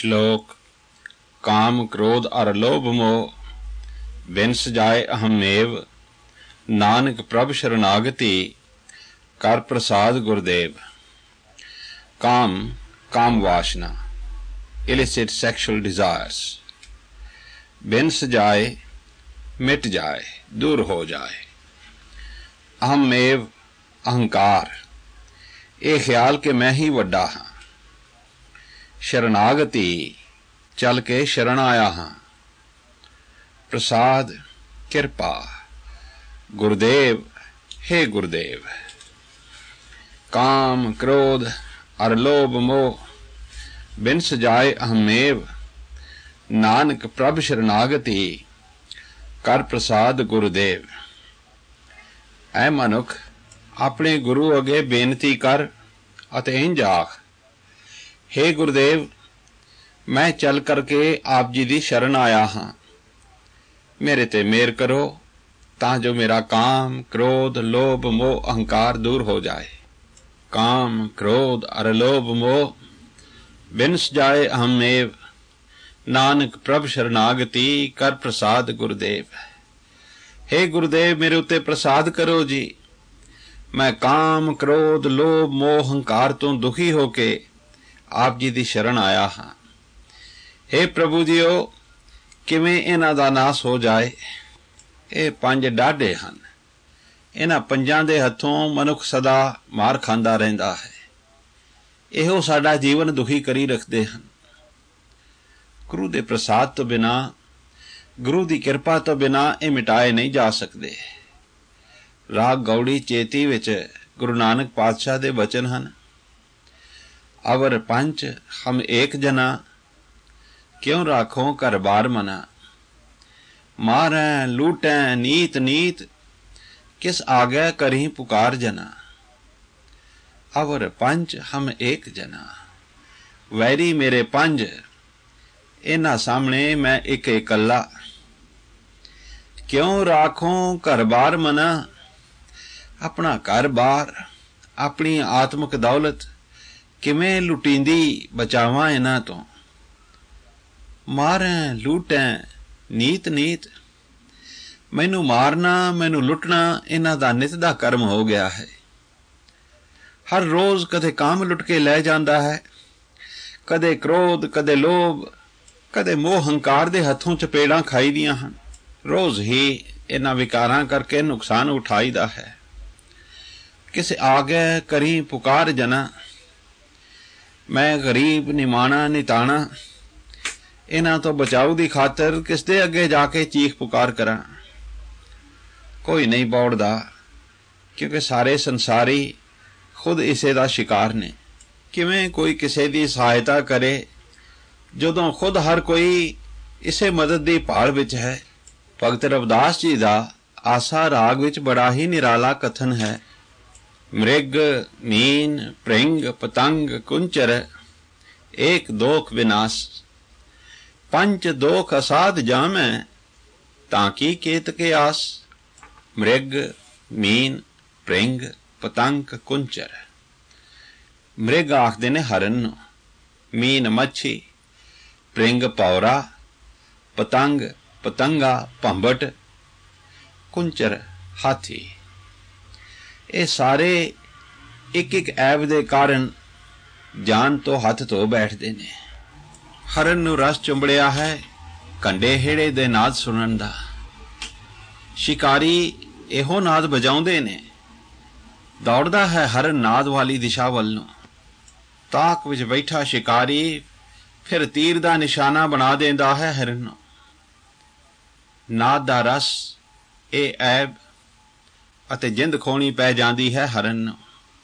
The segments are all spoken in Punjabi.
श्लोक काम क्रोध अर लोभ मोह बिन सजाए अहमेव नानक प्रभ शरणागति कर प्रसाद गुरुदेव। काम काम वासना illicit sexual desires बिन सजाए मिट जाए दूर हो जाए। अहमेव अहंकार ये ख्याल कि मैं ही वड्डा हाँ। शरणागति चल के शरण आया हाँ। प्रसाद कृपा गुरुदेव हे गुरुदेव। काम क्रोध अर लोभ मोह बिन सजाए अहमेव नानक प्रभ शरणागति कर प्रसाद गुरुदेव। ऐ मनुख अपने गुरु अगे बेनती कर अते इंज आख, हे गुरुदेव मैं चल करके आप जी दी शरण आया हाँ। मेरे ते मेहर करो तां जो मेरा काम क्रोध लोभ मोह अहंकार दूर हो जाए। काम क्रोध अर लोभ मोह बिन सजाए अहमेव नानक प्रभ शरणागति कर प्रसाद गुरुदेव। हे गुरुदेव मेरे उत्ते प्रसाद करो जी। मैं काम क्रोध लोभ मोह अहंकार तो दुखी होके आप जी दी शरण आया हाँ। हे प्रभु जीओ किवें इन्हां दा नाश हो जाए। ये पंज डाढे हन, इन्हां पंजां दे हथों मनुख सदा मार खांदा रहिंदा है। इहो साडा जीवन दुखी करी रखदे हन। गुरु दे प्रसाद तो बिना गुरु दी किरपा तो बिना ये मिटाए नहीं जा सकते। राग गौड़ी चेती विच गुरु नानक पातशाह दे वचन हन। अवर पंच हम एक जना क्यों राखो घर बार मना। मारें लूटें नीत नीत किस आगे करी पुकार जना। अवर पंच हम एक जना वैरी मेरे पंज इन्हां सामने मैं एक इकल्ला। क्यों राखो घर बार मना। अपना घर बार अपनी आत्मक दौलत किवें लुटींदी बचावां इन्हां तो। मारें लूटें नीत नीत मैनू मारना मैनू लुटना इन्हां दा नित दा कर्म हो गया है। हर रोज कदे काम लुट के लै जांदा है, कदे क्रोध कदे लोभ कदे मोह हंकार दे हथों चपेड़ां खाई दियां हन। रोज ही इन्हां विकारां करके नुकसान उठाईदा है। किसे आगे करी पुकार जना। मैं गरीब निमाणा निताणा इन्हां तो बचाऊ दी खातर किस दे अगे जाके चीख पुकार करा। कोई नहीं बौड़दा क्योंकि सारे संसारी खुद इसे दा शिकार ने। किवें कोई किसे दी सहायता करे जदों खुद हर कोई इसे मदद दी भाल विच है। भगत रविदास जी दा आसा राग विच बड़ा ही निराला कथन है। मृग मीन भृंग पतंग कुंचर एक दोख विनाश। पंच दोख असाध जामै ताकि केत के आस। मृग मीन भृंग पतंग कुंचर। मृग आखदे ने हरन नूं, मीन मच्छी, भृंग पौरा, पतंग पतंगा भंबट, कुंचर हाथी। ये सारे एक एक ऐब दे कारण जान तो हथ धो बैठते ने। हरन नूं रस चुंबड़िया है कंडे हेड़े दे नाद सुनन दा। शिकारी इहो नाद बजाउंदे ने। दौड़दा है हरन नाद वाली दिशा वल नूं। ताक विच बैठा शिकारी फिर तीर दा निशाना बना देंदा है हरन नूं। नाद दा रस ए ऐब अते जिंद खोनी पै जांदी है हरन नूं।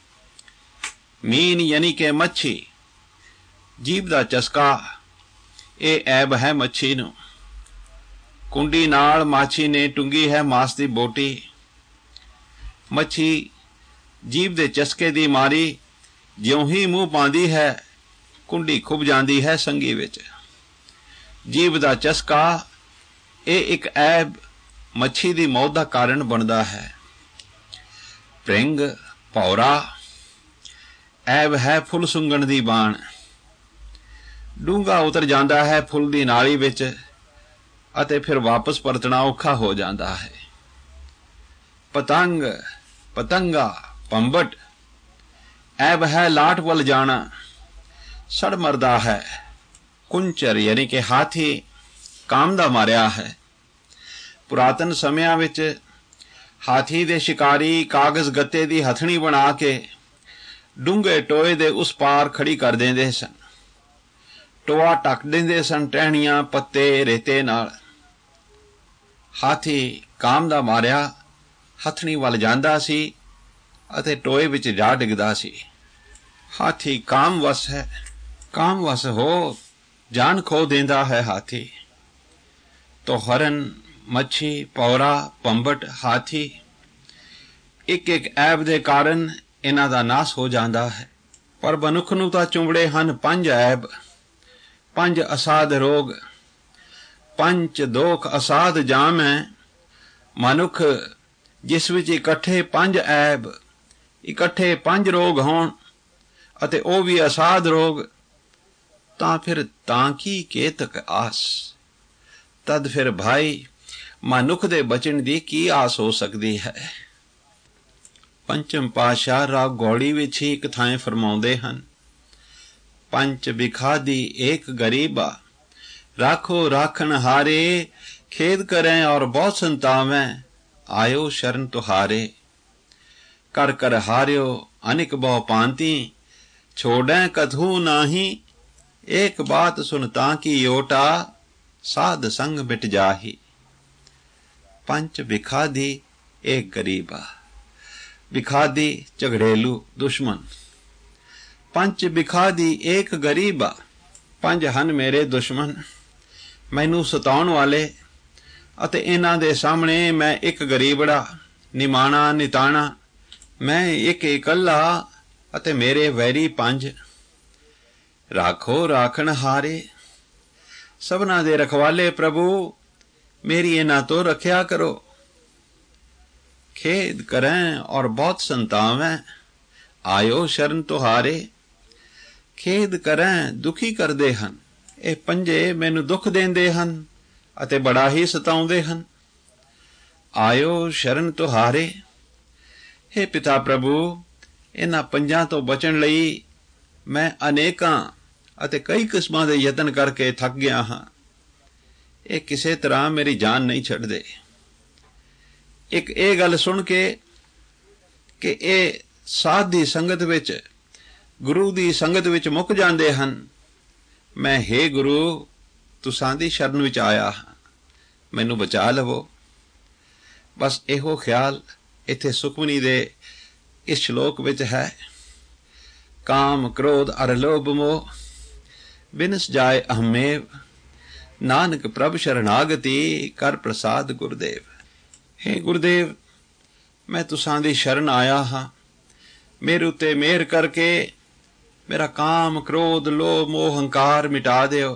मीन यानी के मच्छी जीभ दा चस्का ए ऐब है मच्छी नूं। कुंडी नाल माछी ने टुंगी है मांस दी बोटी। मच्छी जीभ दे चस्के दी मारी ज्यों ही मूंह पांदी है कुंडी खुब जांदी है संगी विच। जीभ दा चस्का ए एक ऐब मच्छी दी मौत दा कारण बनदा है। भृंग भौरा ऐब है फुल सुंगण दी बाण। ਡੂੰਘਾ ਉਤਰ ਜਾਂਦਾ ਹੈ ਫੁੱਲ ਦੀ ਨਾਲੀ ਵਿੱਚ ਅਤੇ ਫਿਰ ਵਾਪਸ ਪਰਤਣਾ ਔਖਾ ਹੋ ਜਾਂਦਾ ਹੈ। ਪਤੰਗ, ਪਤੰਗਾ, ਪੰਬਟ, ਐਬ ਹੈ ਲਾਟ ਵੱਲ ਜਾਣਾ, ਸੜ ਮਰਦਾ ਹੈ। ਕੁੰਚਰ ਯਾਨੀ ਕਿ ਹਾਥੀ ਕਾਮ ਦਾ ਮਾਰਿਆ ਹੈ। ਪੁਰਾਤਨ ਸਮਿਆਂ ਵਿੱਚ ਹਾਥੀ ਦੇ ਸ਼ਿਕਾਰੀ ਕਾਗਜ਼ ਗੱਤੇ ਦੀ ਹਥਣੀ ਬਣਾ ਕੇ ਡੂੰਘੇ ਟੋਏ ਦੇ ਉਸ ਪਾਰ ਖੜੀ ਕਰ ਦਿੰਦੇ ਸਨ। ਟੋਆ ਢੱਕ ਦਿੰਦੇ ਸਨ ਟਹਿਣੀਆਂ, ਪੱਤੇ, ਰੇਤੇ ਨਾਲ। ਹਾਥੀ ਕਾਮ ਦਾ ਮਾਰਿਆ ਹਥਣੀ ਵੱਲ ਜਾਂਦਾ ਸੀ ਅਤੇ ਟੋਏ ਵਿੱਚ ਜਾ ਡਿੱਗਦਾ ਸੀ। ਹਾਥੀ ਕਾਮਵਸ ਹੈ, ਕਾਮਵਸ ਹੋ ਜਾਨ ਖੋ ਦਿੰਦਾ ਹੈ ਹਾਥੀ। ਤੋ ਹਰਨ, ਮੱਛੀ, ਪੌਰਾ, ਪੰਬਟ, ਹਾਥੀ, ਇੱਕ ਇੱਕ ਐਬ ਦੇ ਕਾਰਨ ਇਹਨਾਂ ਦਾ ਨਾਸ ਹੋ ਜਾਂਦਾ ਹੈ। ਪਰ ਮਨੁੱਖ ਨੂੰ ਤਾਂ ਚੁੰਬੜੇ ਹਨ 5 ਐਬ, 5 ਅਸਾਧ ਰੋਗ। 5 ਦੋਖ ਅਸਾਧ ਜਾਮ ਹੈ। ਮਨੁੱਖ ਜਿਸ ਵਿੱਚ ਇਕੱਠੇ 5 ਐਬ, ਇਕੱਠੇ 5 ਰੋਗ ਹੋਣ ਅਤੇ ਉਹ ਵੀ ਅਸਾਧ ਰੋਗ, ਤਾਂ ਫਿਰ ਤਾਂ ਕੀ ਕੇਤਕ ਆਸ। ਤਦ ਫਿਰ ਭਾਈ ਮਨੁੱਖ ਦੇ ਬਚਣ ਦੀ ਕੀ ਆਸ ਹੋ ਸਕਦੀ ਹੈ। ਪੰਚਮ ਪਾਤਸ਼ਾਹ ਰਾਗ ਗੌੜੀ ਵਿੱਚ ਹੀ ਇੱਕ ਥਾਂ ਫਰਮਾਉਂਦੇ ਹਨ, ਪੰਚ ਬਿਖਾਦੀ ਏਕ ਗਰੀਬਾ, ਰਾਖੋ ਰਾਖਣ ਹਾਰੇ, ਖੇਦ ਕਰੈਂ ਔਰ ਬਹੁਤ ਸੰਤਾਵੈਂ, ਆਇਓ ਸ਼ਰਨ ਤੁਹਾਰੇ। ਕਰ ਕਰ ਹਾਰਿਓ ਅਨਿਕ ਬਹੁ ਪਾਂਤੀ, ਛੋੜੈ ਕਥੂ ਨਾਹੀ, ਏਕ ਬਾਤ ਸੁਨ ਤਾਂ ਕੀ ਓਟਾ, ਸਾਧ ਸੰਗ ਮਿਟ ਜਾਹੀ। ਪੰਚ ਬਿਖਾਦੀ ਏਕ ਗਰੀਬਾ। ਬਿਖਾਦੀ ਝਗੜੇਲੂ ਦੁਸ਼ਮਣ। ਪੰਚ ਬਿਖਾਦੀ ਏਕ ਗਰੀਬਾ, 5 ਹਨ ਮੇਰੇ ਦੁਸ਼ਮਣ, ਮੈਨੂੰ ਸਤਾਉਣ ਵਾਲੇ, ਅਤੇ ਇਹਨਾਂ ਦੇ ਸਾਹਮਣੇ ਮੈਂ ਇੱਕ ਗਰੀਬੜਾ, ਨਿਮਾਣਾ, ਨਿਤਾਣਾ, ਮੈਂ ਇੱਕ ਇਕੱਲਾ ਅਤੇ ਮੇਰੇ ਵੈਰੀ 5। ਰਾਖੋ ਰਾਖਣ ਹਾਰੇ, ਸਭਨਾਂ ਦੇ ਰਖਵਾਲੇ ਪ੍ਰਭੂ, ਮੇਰੀ ਇਹਨਾਂ ਤੋਂ ਰੱਖਿਆ ਕਰੋ। ਖੇਦ ਕਰੈਂ ਔਰ ਬਹੁਤ ਸੰਤਾਵੈਂ, ਆਇਓ ਸ਼ਰਨ ਤੁਹਾਰੇ। ਖੇਦ ਕਰੈਂ ਦੁਖੀ ਕਰਦੇ ਹਨ, ਇਹ 5 ਮੈਨੂੰ ਦੁੱਖ ਦਿੰਦੇ ਹਨ ਅਤੇ ਬੜਾ ਹੀ ਸਤਾਉਂਦੇ ਹਨ। ਆਇਓ ਸ਼ਰਨ ਤੁਹਾਰੇ। ਹੇ ਪਿਤਾ ਪ੍ਰਭੂ, ਇਹਨਾਂ 5 ਤੋਂ ਬਚਣ ਲਈ ਮੈਂ ਅਨੇਕਾਂ ਅਤੇ ਕਈ ਕਿਸਮਾਂ ਦੇ ਯਤਨ ਕਰਕੇ ਥੱਕ ਗਿਆ ਹਾਂ। ਇਹ ਕਿਸੇ ਤਰ੍ਹਾਂ ਮੇਰੀ ਜਾਨ ਨਹੀਂ ਛੱਡਦੇ। ਇੱਕ ਇਹ ਗੱਲ ਸੁਣ ਕੇ ਕਿ ਇਹ ਸਾਧ ਦੀ ਸੰਗਤ ਵਿੱਚ, ਗੁਰੂ ਦੀ ਸੰਗਤ ਵਿੱਚ ਮੁੱਕ ਜਾਂਦੇ ਹਨ, ਮੈਂ ਹੇ ਗੁਰੂ ਤੁਸਾਂ ਦੀ ਸ਼ਰਨ ਵਿੱਚ ਆਇਆ ਹਾਂ, ਮੈਨੂੰ ਬਚਾ ਲਵੋ। ਬਸ ਇਹੋ ਖਿਆਲ ਇੱਥੇ ਸੁਖਮਨੀ ਦੇ ਇਸ ਸ਼ਲੋਕ ਵਿੱਚ ਹੈ। ਕਾਮ ਕ੍ਰੋਧ ਅਰ ਲੋਭ ਮੋਹ, ਬਿਨਸ ਜਾਏ ਅਹਮੇਵ, ਨਾਨਕ ਪ੍ਰਭ ਸ਼ਰਨਾਗਤੀ, ਕਰ ਪ੍ਰਸਾਦ ਗੁਰਦੇਵ। ਹੇ ਗੁਰਦੇਵ, ਮੈਂ ਤੁਸਾਂ ਦੀ ਸ਼ਰਨ ਆਇਆ ਹਾਂ, ਮੇਰੇ ਉੱਤੇ ਮਿਹਰ ਕਰਕੇ ਮੇਰਾ ਕਾਮ, ਕ੍ਰੋਧ, ਲੋਭ, ਮੋਹ, ਹੰਕਾਰ ਮਿਟਾ ਦਿਓ।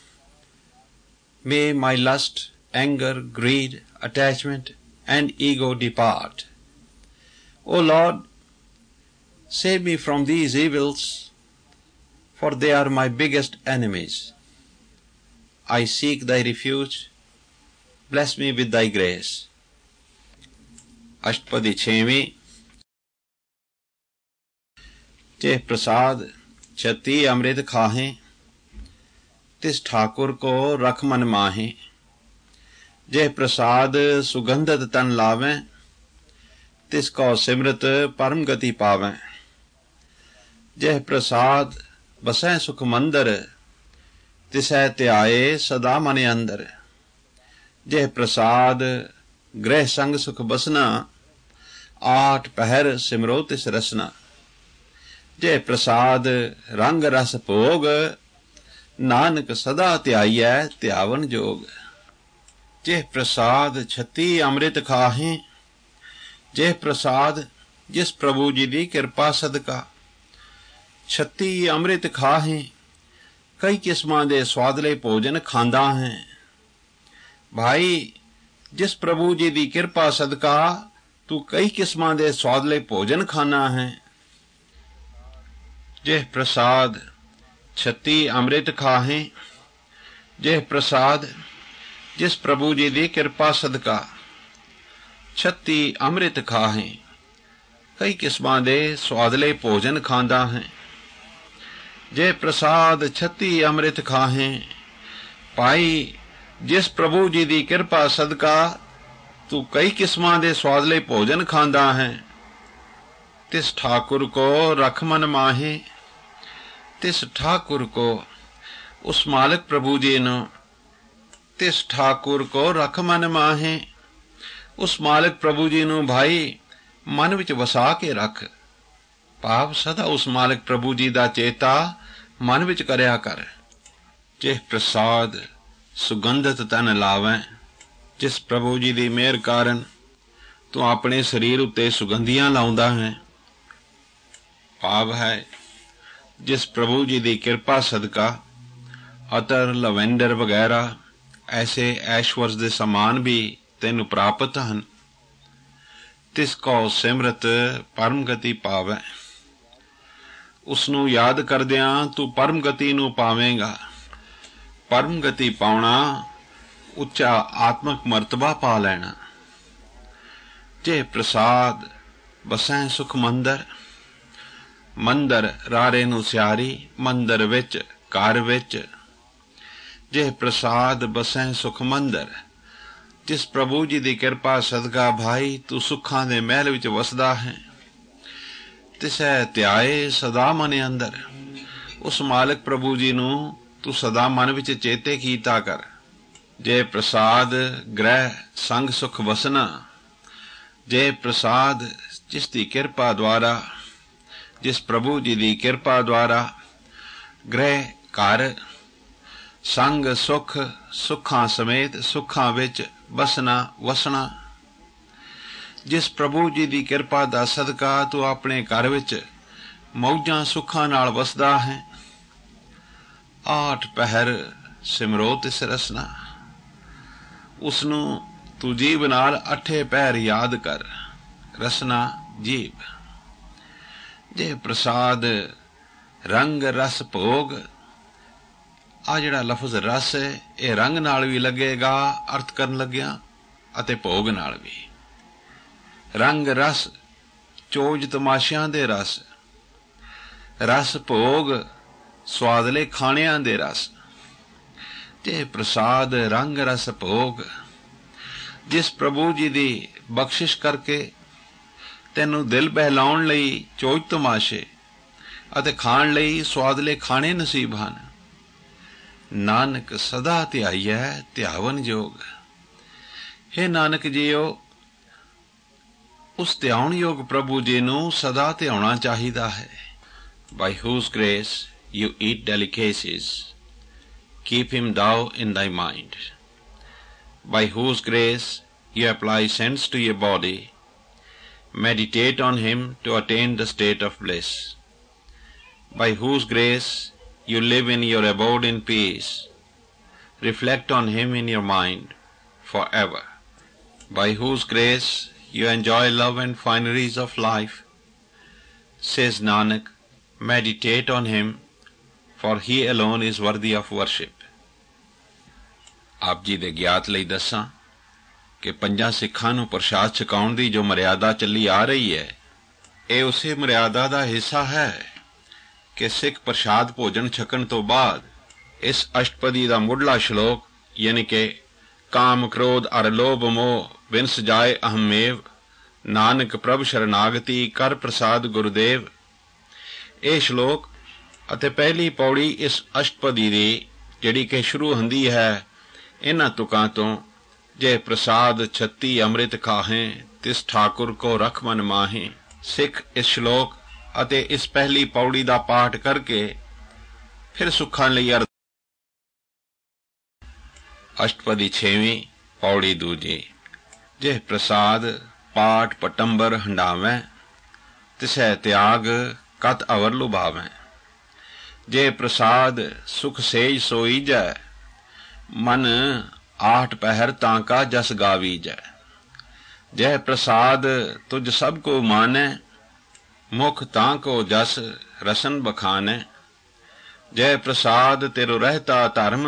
May my lust, anger, greed, attachment and ego depart. O Lord, save me from these evils, for they are my biggest enemies. I seek thy refuge. Bless me with thy grace. अष्टपदी 6वीं। जे प्रसाद 36 अमृत खाहें, तिस ठाकुर को रख मन माहें। जे प्रसाद सुगंधत तन लावें, तिसको सिमरत परम गति पावें। जे प्रसाद बसै सुख मंदर, तिसै ध्याए सदा मन अंदर। जे प्रसाद गृह संग सुख बसना, 8 पहर सिमरो तिस रसना। जे प्रसाद रंग रस भोग, नानक सदा ध्याइयै ध्यावन जोग। जे प्रसाद 36 अमृत खाहें, जे प्रसाद जिस प्रभु जी की कृपा सदका 36 अमृत खाहें, कई किस्मां दे स्वादले भोजन खांदा है। भाई, जिस प्रभु जी की कृपा सदका तू कई किस्मां दे स्वादले भोजन खाना है। जे प्रसाद छत्ती अमृत खाहें जे प्रसाद जिस प्रभु जी दी किरपा सदका। छत्ती अमृत खाहें कई किस्मां दे स्वादले भोजन खांदा है। जे प्रसाद छत्ती अमृत खाहें भाई जिस प्रभु जी दी किरपा सदका तू कई किस्मां दे स्वादले भोजन खांदा है। तिस ठाकुर को रख मन माहे, तिस ठाकुर को उस मालिक प्रभु जी ने, तिस ठाकुर को रख मन माहे, उस मालिक प्रभु जी नू भाई मन विच वसा के रख। भाव सदा उस मालिक प्रभु जी दा चेता मन विच करया कर। जिह प्रसाद सुगंधित तन लावै, जिस प्रभु जी दी मेहर कारण तू अपने शरीर उत्ते सुगंधियां लाउंदा है। भाव है जिस प्रभु जी दी किरपा सदका अतर लवेंडर वगैरह ऐसे ऐश्वर्य दे समान भी तैनू प्राप्त हन। तिसको सिमरत परम गति पावै। उसनू याद करदियां तू परम गति नू पावेगा। परम गति पाउणा उच्चा आत्मक मर्तबा पा लेना। जे प्रसाद बसैं सुख मंदर, मंदर रारे नू सियारी, मंदर विच घर विच। जे प्रसाद बसैं सुख मंदर, जिस प्रभु जी दी किरपा सदका भाई तू सुखां दे महल विच वसदा है। तिसै ध्याए सदा मन अंदर, उस मालिक प्रभु जी नू तू सदा मन विच चेते कीता कर। जे प्रसाद ग्रह संग सुख वसना, जे प्रसाद जिस दी किरपा द्वारा, जिस प्रभु जी दी किरपा द्वारा ग्रह घर संग सुख सुखां समेत सुखां विच बसना वसना। जिस प्रभु जी दी किरपा दा सदका तू अपने घर विच मौजां सुखां नाल वसदा है। आठ पहर सिमरो तिस रसना, उसनू तू जीव नाल अठे पहर याद कर। रसना जीव। जे प्रसाद रंग रस भोग, आ जिहड़ा लफज रस है यह रंग नाल भी लगेगा अर्थ करन लग्या अते भोग नाल भी। रंग रस चोज तमाशियां दे रस, रस भोग स्वादले खाणियां दे रस। जे प्रसाद रंग रस भोग, जिस प्रभु जी दी बख्शिश करके तैनू दिल बहलाउण लई चोज तमाशे अते खाण लई स्वादले खाणे नसीब हन। नानक सदा ध्याइयै ध्यावन जोग। हे नानक जीओ, उस ध्याउण योग प्रभु जी नू सदा ध्याउणा चाहिदा है। By whose grace you eat delicacies, keep him thou in thy mind. By whose grace you apply sense to your body, meditate on him to attain the state of bliss. By whose grace you live in your abode in peace, reflect on him in your mind forever. By whose grace you enjoy love and fineries of life, says Nanak, meditate on him, for he alone is worthy of worship. आप जी दे ज्ञात लई दसां कि ਪੰਜਾਂ ਸਿੱਖਾਂ ਨੂੰ ਪ੍ਰਸ਼ਾਦ ਛਕਾਉਣ ਦੀ ਜੋ ਮਰਿਆਦਾ ਚੱਲੀ ਆ ਰਹੀ ਹੈ, ਇਹ ਉਸੇ ਮਰਿਆਦਾ ਦਾ ਹਿੱਸਾ ਹੈ ਕਿ ਸਿੱਖ ਪ੍ਰਸ਼ਾਦ ਭੋਜਨ ਛਕਣ ਤੋਂ ਬਾਅਦ ਇਸ ਅਸ਼ਟਪਦੀ ਦਾ ਮੁੱਢਲਾ ਸ਼ਲੋਕ ਯਾਨੀ ਕਿ ਕਾਮ ਕ੍ਰੋਧ ਅਰ ਲੋਭ ਮੋਹ ਬਿਨਸ ਜਾਏ ਅਹਮੇਵ, ਨਾਨਕ ਪ੍ਰਭ ਸ਼ਰਨਾਗਤੀ ਕਰ ਪ੍ਰਸਾਦ ਗੁਰਦੇਵ। ਇਹ ਸ਼ਲੋਕ ਅਤੇ ਪਹਿਲੀ ਪੌੜੀ ਇਸ ਅਸ਼ਟਪਦੀ ਦੀ ਜਿਹੜੀ ਕਿ ਸ਼ੁਰੂ ਹੁੰਦੀ ਹੈ ਇਹਨਾਂ ਤੁਕਾਂ ਤੋਂ, ਜੇ ਪ੍ਰਸਾਦ ਛੱਤੀ ਅੰਮ੍ਰਿਤ ਖਾਹੇ ਤਿਸ ਠਾਕੁਰ ਕੋ ਰਖ ਮਨ ਮਾਹੇ। ਸਿੱਖ ਇਸ ਸ਼ਲੋਕ ਅਤੇ ਇਸ ਪਹਿਲੀ ਪੌੜੀ ਦਾ ਪਾਠ ਕਰਕੇ ਫਿਰ ਸੁੱਖਾਂ ਲਈ ਅਸ਼ਟਪਦੀ 6ਵੀਂ ਪੌੜੀ ਦੂਜੀ। ਜੇ ਪ੍ਰਸਾਦ ਪਾਠ ਪਟੰਬਰ ਹੰਡਾਵੈ, ਤਿਸੈ ਤਿਆਗ ਕਤ ਅਵਰ ਲੁਭਾਵੈ। ਜੇ ਪ੍ਰਸਾਦ ਸੁਖ ਸੇਜ ਸੋਈਜੈ, मन आठ पहर तांका जस गावीजै। जय प्रसाद तुझ सबको मानै, मुख तांको जस रसन बखानै। जय प्रसाद तेरो रहता धर्म,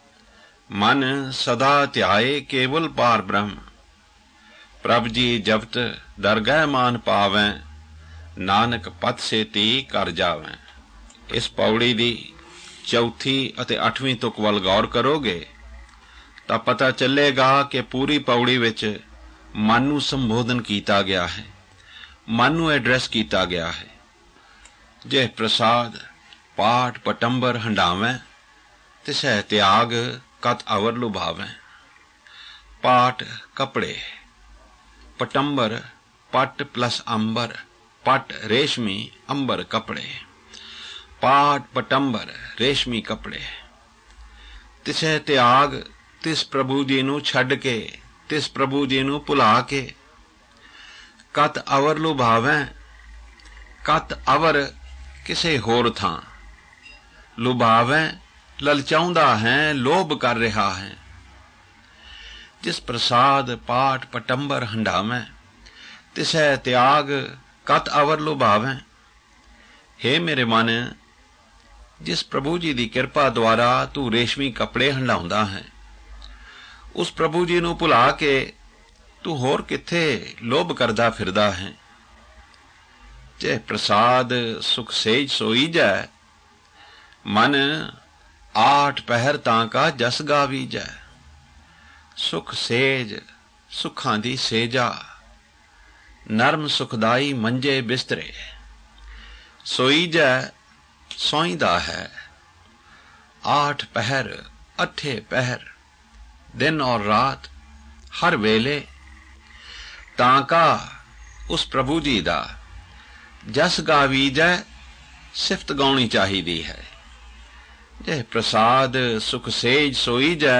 मन सदा ध्याए केवल पार ब्रह्म। प्रभ जी जपत दरगह मान पावैं, नानक पथ सेती कर जावैं। इस पौड़ी दी चौथी ਅਤੇ 8ਵੀਂ ਤੁਕ ਵੱਲ ਗੌਰ ਕਰੋਗੇ ਤਾਂ ਪਤਾ ਚੱਲੇਗਾ ਕਿ ਪੂਰੀ ਪੌੜੀ ਵਿੱਚ ਮਨ ਨੂੰ ਸੰਬੋਧਨ ਕੀਤਾ ਗਿਆ ਹੈ, ਮਨ ਨੂੰ ਐਡਰੈਸ ਕੀਤਾ ਗਿਆ ਹੈ। ਜੇ ਪ੍ਰਸਾਦ ਪਾਠ ਪਟੰਬਰ ਹੰਡਾਵੈਂ, ਤਿਸੈ ਤਿਆਗ ਕਤ ਅਵਰ ਲੁਭਾਵੈਂ। ਪਾਠ कपड़े, पटंबर पट प्लस अंबर, पट रेशमी अंबर कपड़े। पाठ पटंबर रेशमी कपड़े। तिसै त्याग तिस प्रभु जी नू छड्ड के, तिस प्रभु जी नू भुला के। कत अवर लुभावैं, कत अवर किसे होर थां, लुभावैं ललचाउंदा है, लोभ कर रहा है। जिस प्रसाद पाठ पटंबर हंडावैं, तिसै त्याग कत अवर लुभावैं। हे मेरे मन, जिस प्रभु जी की किरपा द्वारा तू रेशमी कपड़े हंडाउंदा है, उस प्रभु जी नू भुला के तू होर किथे लोभ करदा फिरदा है। जे प्रसाद सुख सेज सोई जै, मन 8 पहर तां का जस गावी जै। सुख सेज सुखां दी सेजा, नरम सुखदाई मंजे बिस्तरे। सोई जै सौंदा है, 8 पहर 8 पहर, दिन और रात हर वेले। तांका उस प्रभु जी दा जस गावी जै, सिफत गाउणी चाहिदी है। जे प्रसाद सुख सेज सोई जै,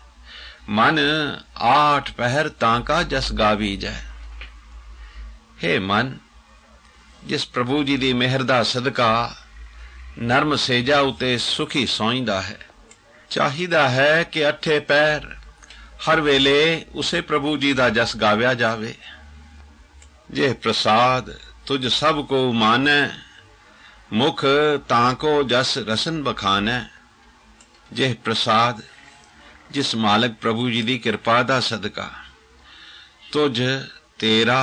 मन 8 पहर तांका जस गावी जै। हे मन, जिस प्रभु जी दी मेहर दा सदका नरम सेजा उते सुखी सौंदा है। चाहिदा है कि 8 पैर हर वेले उसे प्रभु जी दा जस गाव्या जावे। जे प्रसाद तुझ सब को मानै, मुख तांको जस रसन बखानै। जे प्रसाद जिस मालक प्रभु जी दी किरपा दा सदका तुझ तेरा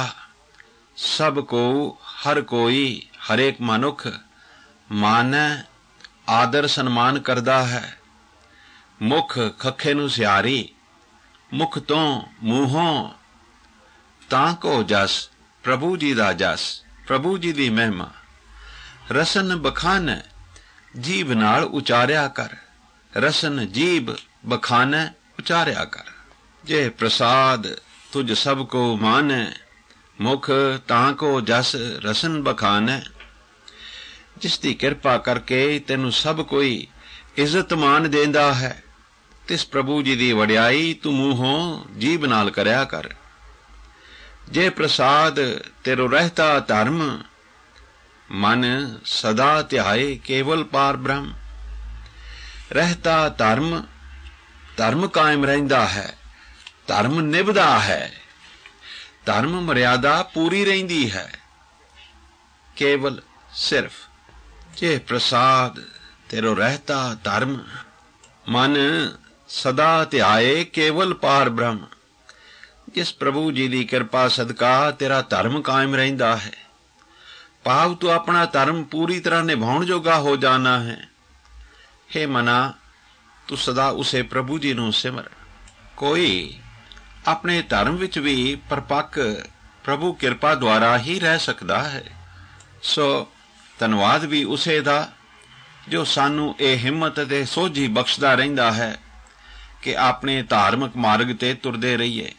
सब को हर कोई हरेक मनुख मानै आदर सन्मान करदा है। मुख खखे नू सियारी, मुख तो मूहों तांको जस प्रभु जी दा जस, प्रभु जी दी महिमा। रसन बखान जीभ नाल उचारिया कर, रसन जीभ बखान उचारिया कर। जे प्रसाद तुझ सब को मानै, मुख तांको जस रसन बखान। जिसकी किरपा करके तेनू सब कोई इज्जत मान देंदा है, तिस प्रभु जी दी वड्याई तू मूहों जीभ नाल करया कर। जे प्रसाद तेरो रहता धर्म, मन सदा ध्याए केवल पार ब्रह्म। रहता धर्म, धर्म कायम रहिंदा है, धर्म निभदा है, धर्म मर्यादा पूरी रहिंदी है। केवल सिर्फ जे प्रसाद तेरो रहता धर्म, मन सदा ध्याए केवल पार ब्रह्म। जिस प्रभु जी की कृपा सदका तेरा धर्म कायम रहिंदा है, भाव तू अपना धर्म पूरी तरह निभाउण जोगा हो जाना है। हे मना, तू सदा उसे प्रभु जी नू सिमर। कोई अपने धर्म विच भी परपक्क प्रभु कृपा द्वारा ही रह सकता है। सो धन्नवाद भी उसे दा जो सानू ये हिम्मत ते सोझी बख्शदा रहिंदा है कि अपने धार्मिक मार्ग ते तुरदे रहिए।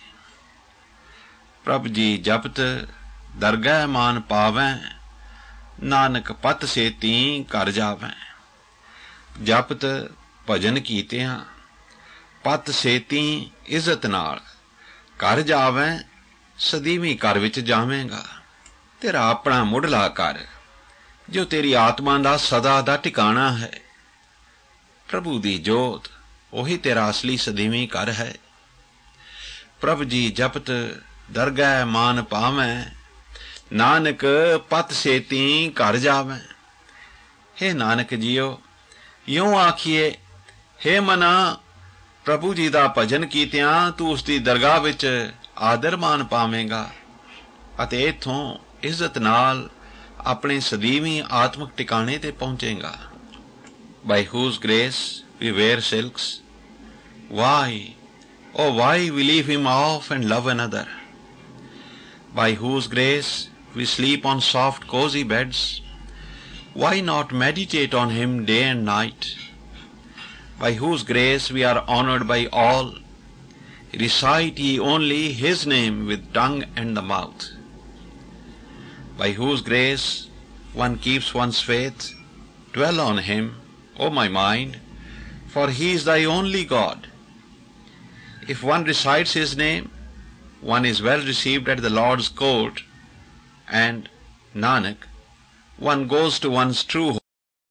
प्रभ जी जपत दरगह मान पावैं, नानक पत सेती कर जावैं। जपत भजन कीतियां पत सेती इज्जत नाल कर जावैं, सदीवी घर विच जावेंगा। तेरा अपना मुढ़ला कर जो तेरी आत्मा दा सदा दा ठिकाना है। प्रभु दी जोत ओही तेरा असली सदीवी घर है। प्रभ जी जपत दरगह मान पावैं, नानक पत सेती घर जावैं। हे नानक जियो, यूं आखिए, हे मना, प्रभु जी का भजन कीतियां तू उसकी दरगाह विच आदर मान पावेंगा ਅਤੇ इत्थों इज्जत नाल अपने सदीवी आत्मक टिकाणे ते पहुंचेगा। By whose grace we wear silks, why, oh why we leave him off and love another? By whose grace we sleep on soft cozy beds, why not meditate on him day and night? By whose grace we are honored by all, recite ye only his name with tongue and the mouth. By whose grace one keeps one's faith, dwell on him, O my mind, for he is thy only God. If one recites his name, one is well received at the Lord's court, and, Nanak, one goes to one's true home.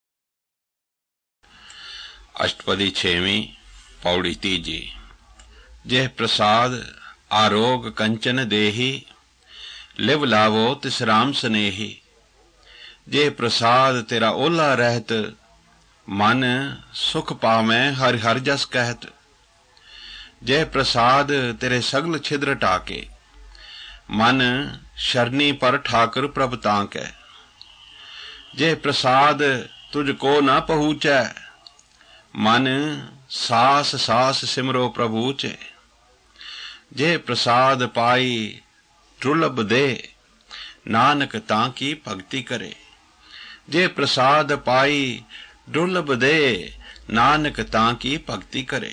अष्टपदी छेवीं पौड़ी तीजी। जेह प्रसाद आरोग कंचन देही, लिव लावो तिस राम स्नेही। जे प्रसाद तेरा ओला रहत, मन सुख पावै हर हर जस कहत। जे प्रसाद तेरे सगल छिद्र टाके, मन शरनी पर ठाकुर प्रभ तांकै। जे प्रसाद तुझको न पहुँचै, मन सास सास सिमरो प्रभुचे। जे प्रसाद पाई दुर्लभ दे, नानक तां की भगति करे। जे प्रसाद पाई दुर्लभ दे, नानक तां की भगति करे।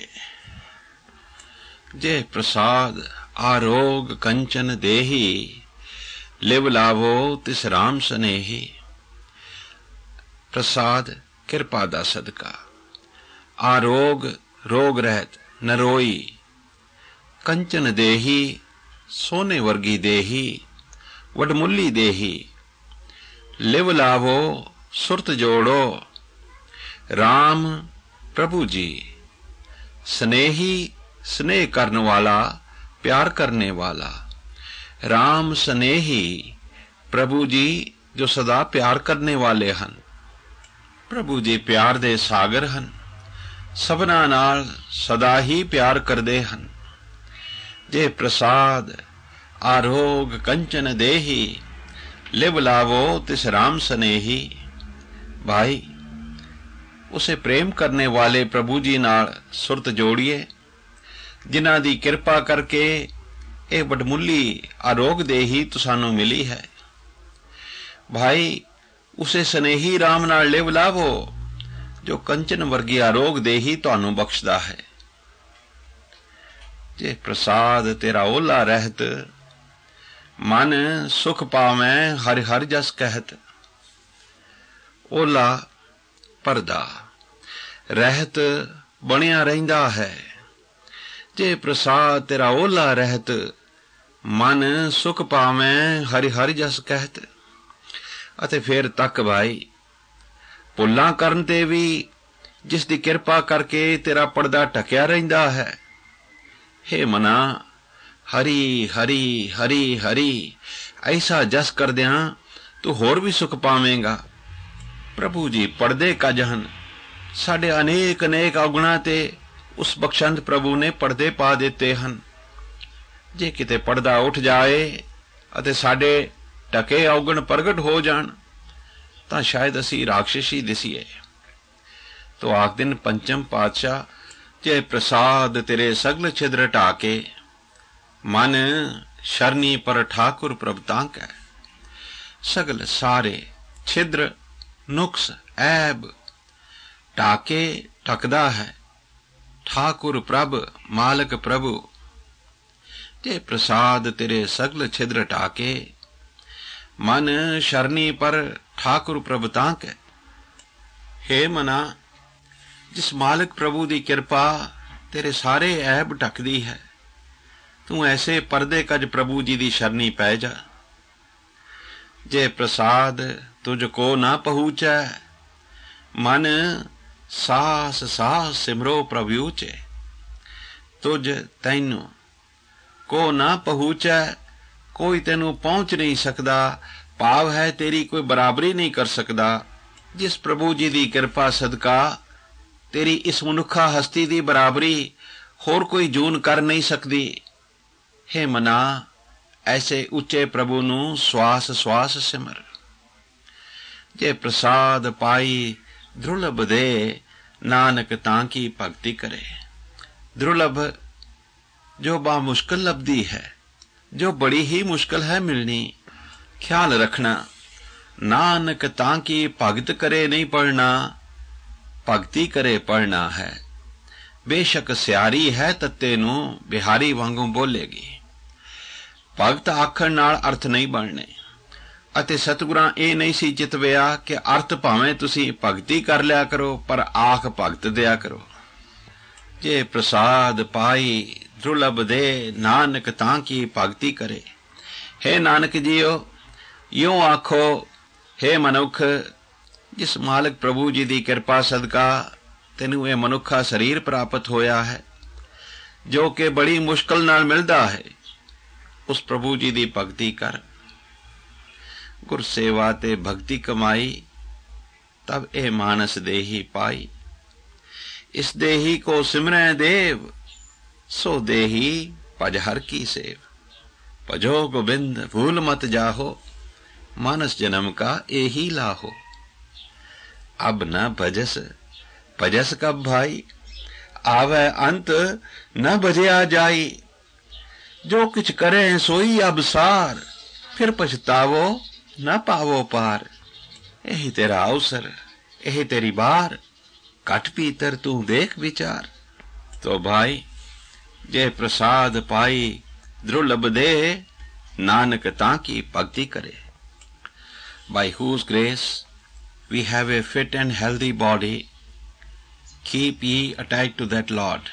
जे प्रसाद आरोग कंचन देही, लिव लावो तिस राम स्नेही। प्रसाद किरपा दा सदका, आरोग रोग रहत नरोई। कंचन देही सोने वर्गी देही, वडमुली देही। लिव लावो सुरत जोड़ो, राम प्रभु जी। स्नेही स्नेह करने वाला, प्यार करने वाला। राम स्नेही प्रभु जी जो सदा प्यार करने वाले हन। प्रभु जी प्यार दे सागर हन, सबना नाल सदा ही प्यार करदे हन। जे प्रसाद आरोग कंचन देही, लिव लावो तिस राम स्नेही। भाई, उसे प्रेम करने वाले प्रभु जी नाल सुरत जोड़िए, जिन्हां दी किरपा करके ये वडमुली आरोग देही तुसानू मिली है। भाई, उसे स्नेही राम नाल लिव लावो, जो कंचन वर्गी आरोग देही तुहानू बख्शदा है। जे प्रसाद तेरा ओला रहत, मन सुख पावै हर हर जस कहत। ओला परदा रहत बनिया रहिंदा है। जे प्रसाद तेरा ओला रहत, मन सुख पावै हर हर जस कहत। अते फिर तक भाई, भुल्लां करन ते भी जिस दी किरपा करके तेरा पर्दा ढकिया रहिंदा है। हे मना, हरी हरी हरी हरी ऐसा जस करदियां तू होर भी सुख पावेंगा। प्रभु जी पड़दे कज हन, साडे अनेक अनेक अवगुणां ते उस बख्शंद प्रभु ने पड़दे पा दिते हन। जे किते पड़दा उठ जाए अते साडे ढके अवगुण प्रगट हो जाण, तां शायद असी राक्षसी दिसीए। तो आख दिन पंचम पातशाह, जे प्रसाद तेरे सगल छिद्र ढाके, मन शरनी पर ठाकुर प्रभ तांकै। सगल सारे छिद्र नुक्स ऐब ढाके ढकदा है ठाकुर प्रभ मालक प्रभु। जे प्रसाद तेरे सगल छिद्र ढाके, मन शरनी पर ठाकुर प्रभ तांकै। हे मना, जिस मालिक प्रभु की कृपा तेरे सारे ऐब ढकदी है, तू ऐसे परदे कज प्रभु जी की शरनी पै जा। जे प्रसाद तुझको ना पहुँचै, मन सास सास सिमरो प्रभु चे। तुझ तैनू को ना पहुँचै, कोई तेनू पहुँच नहीं सकदा। भाव है तेरी कोई बराबरी नहीं कर सकदा। जिस प्रभु जी की कृपा सदका तेरी इस मनुखा हस्ती दी बराबरी होर कोई जून कर नहीं सकती। हे मना, ऐसे उच्चे प्रभु नूं श्वास श्वास सिमर। जे प्रसाद पाई दुर्लभ दे, नानक तां की भगती करे। दुर्लभ जो बा मुश्किल लभदी है, जो बड़ी ही मुश्किल है मिलनी। ख्याल रखना, नानक तां की भगत करे नहीं पढ़ना, भगती करे पढ़ना है। बेशक सियारी है तत्ते नूं बिहारी वांगू बोलेगी। भगत आखण नाल अर्थ नहीं बनने। ਅਤੇ ਸਤਿਗੁਰਾਂ ਇਹ ਨਹੀਂ ਸੀ ਚਿਤਵਿਆ ਕਿ ਅਰਥ ਭਾਵੇਂ ਤੁਸੀਂ ਭਗਤੀ ਕਰ ਲਿਆ ਕਰੋ, ਪਰ ਆਖ ਭਗਤ ਦਿਆ ਕਰੋ। ਜੇ ਪ੍ਰਸਾਦ ਪਾਈ ਦੁਰਲਭ ਦੇ, ਨਾਨਕ ਤਾਂ ਕੀ ਭਗਤੀ ਕਰੇ। हे ਨਾਨਕ ਜੀਓ, ਇਉਂ ਆਖੋ, हे ਮਨੁੱਖ, ਜਿਸ ਮਾਲਕ ਪ੍ਰਭੂ ਜੀ ਦੀ ਕਿਰਪਾ ਸਦਕਾ ਤੈਨੂੰ ਇਹ ਮਨੁੱਖਾ ਸਰੀਰ ਪ੍ਰਾਪਤ ਹੋਇਆ ਹੈ, ਜੋ ਕਿ ਬੜੀ ਮੁਸ਼ਕਲ ਨਾਲ ਮਿਲਦਾ ਹੈ, ਉਸ ਪ੍ਰਭੂ ਜੀ ਦੀ ਭਗਤੀ ਕਰ। गुरसेवा ते भक्ति कमाई, तब ए मानस देही पाई। इस देही को सिमरै देव, सो देही भज हर की सेव। भजो गोबिंद भूल मत जाहो, मानस जन्म का एही लाहो। अब न भजस भजस कब भाई, आवे अंत न भजया जाई। जो कुछ करे सोई अब सार, फिर पछतावो न पावो पार। यही तेरा अवसर, यही तेरी बार, घट भीतर तू देख विचार। तो भाई, जे प्रसाद पाई दुर्लभ दे, नानक तां की भक्ति करे। By whose grace we have a fit and healthy body, keep ye attached to that Lord,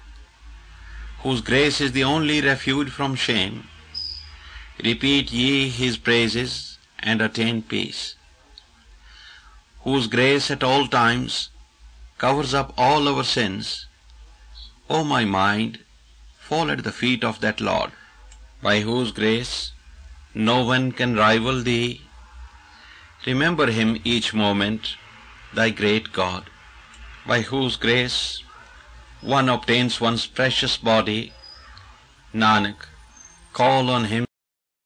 whose grace is the only refuge from shame. Repeat ye his praises and attain peace, whose grace at all times covers up all our sins. O my mind, fall at the feet of that Lord, by whose grace no one can rival thee. Remember him each moment, thy great God, by whose grace one obtains one's precious body. Nanak, call on him।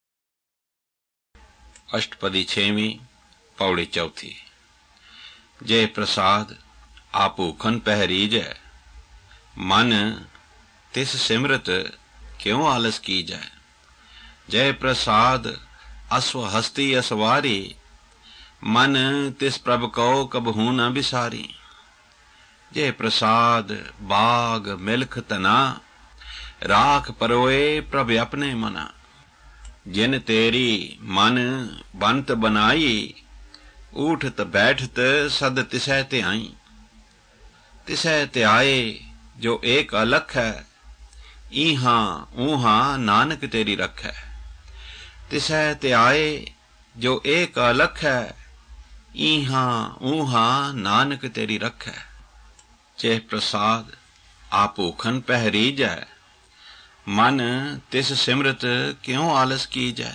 अष्टपदी 6वीं, पौड़ी 4। जय प्रसाद आपूखन पहरीजै, मन तिस सिमरत क्यों आलस कीजै। जय प्रसाद अश्व हस्ती असवारी, मन तिस प्रभ को कबहू न बिसारी। जय प्रसाद बाग मिल्ख तना, राख परोए प्रभ अपने मना। जिन तेरी मन बनत बनाई, उठत बैठत सद तिसै ध्याई। तिसै ध्याए जो एक अलख है, ईहां ऊहां नानक तेरी रखै। तिसै ध्याए जो एक अलख है, ईहां ऊहां नानक तेरी रखै। जे प्रसाद आपूखन पहरीजै, मन तिस सिमरत क्यों आलस कीजै।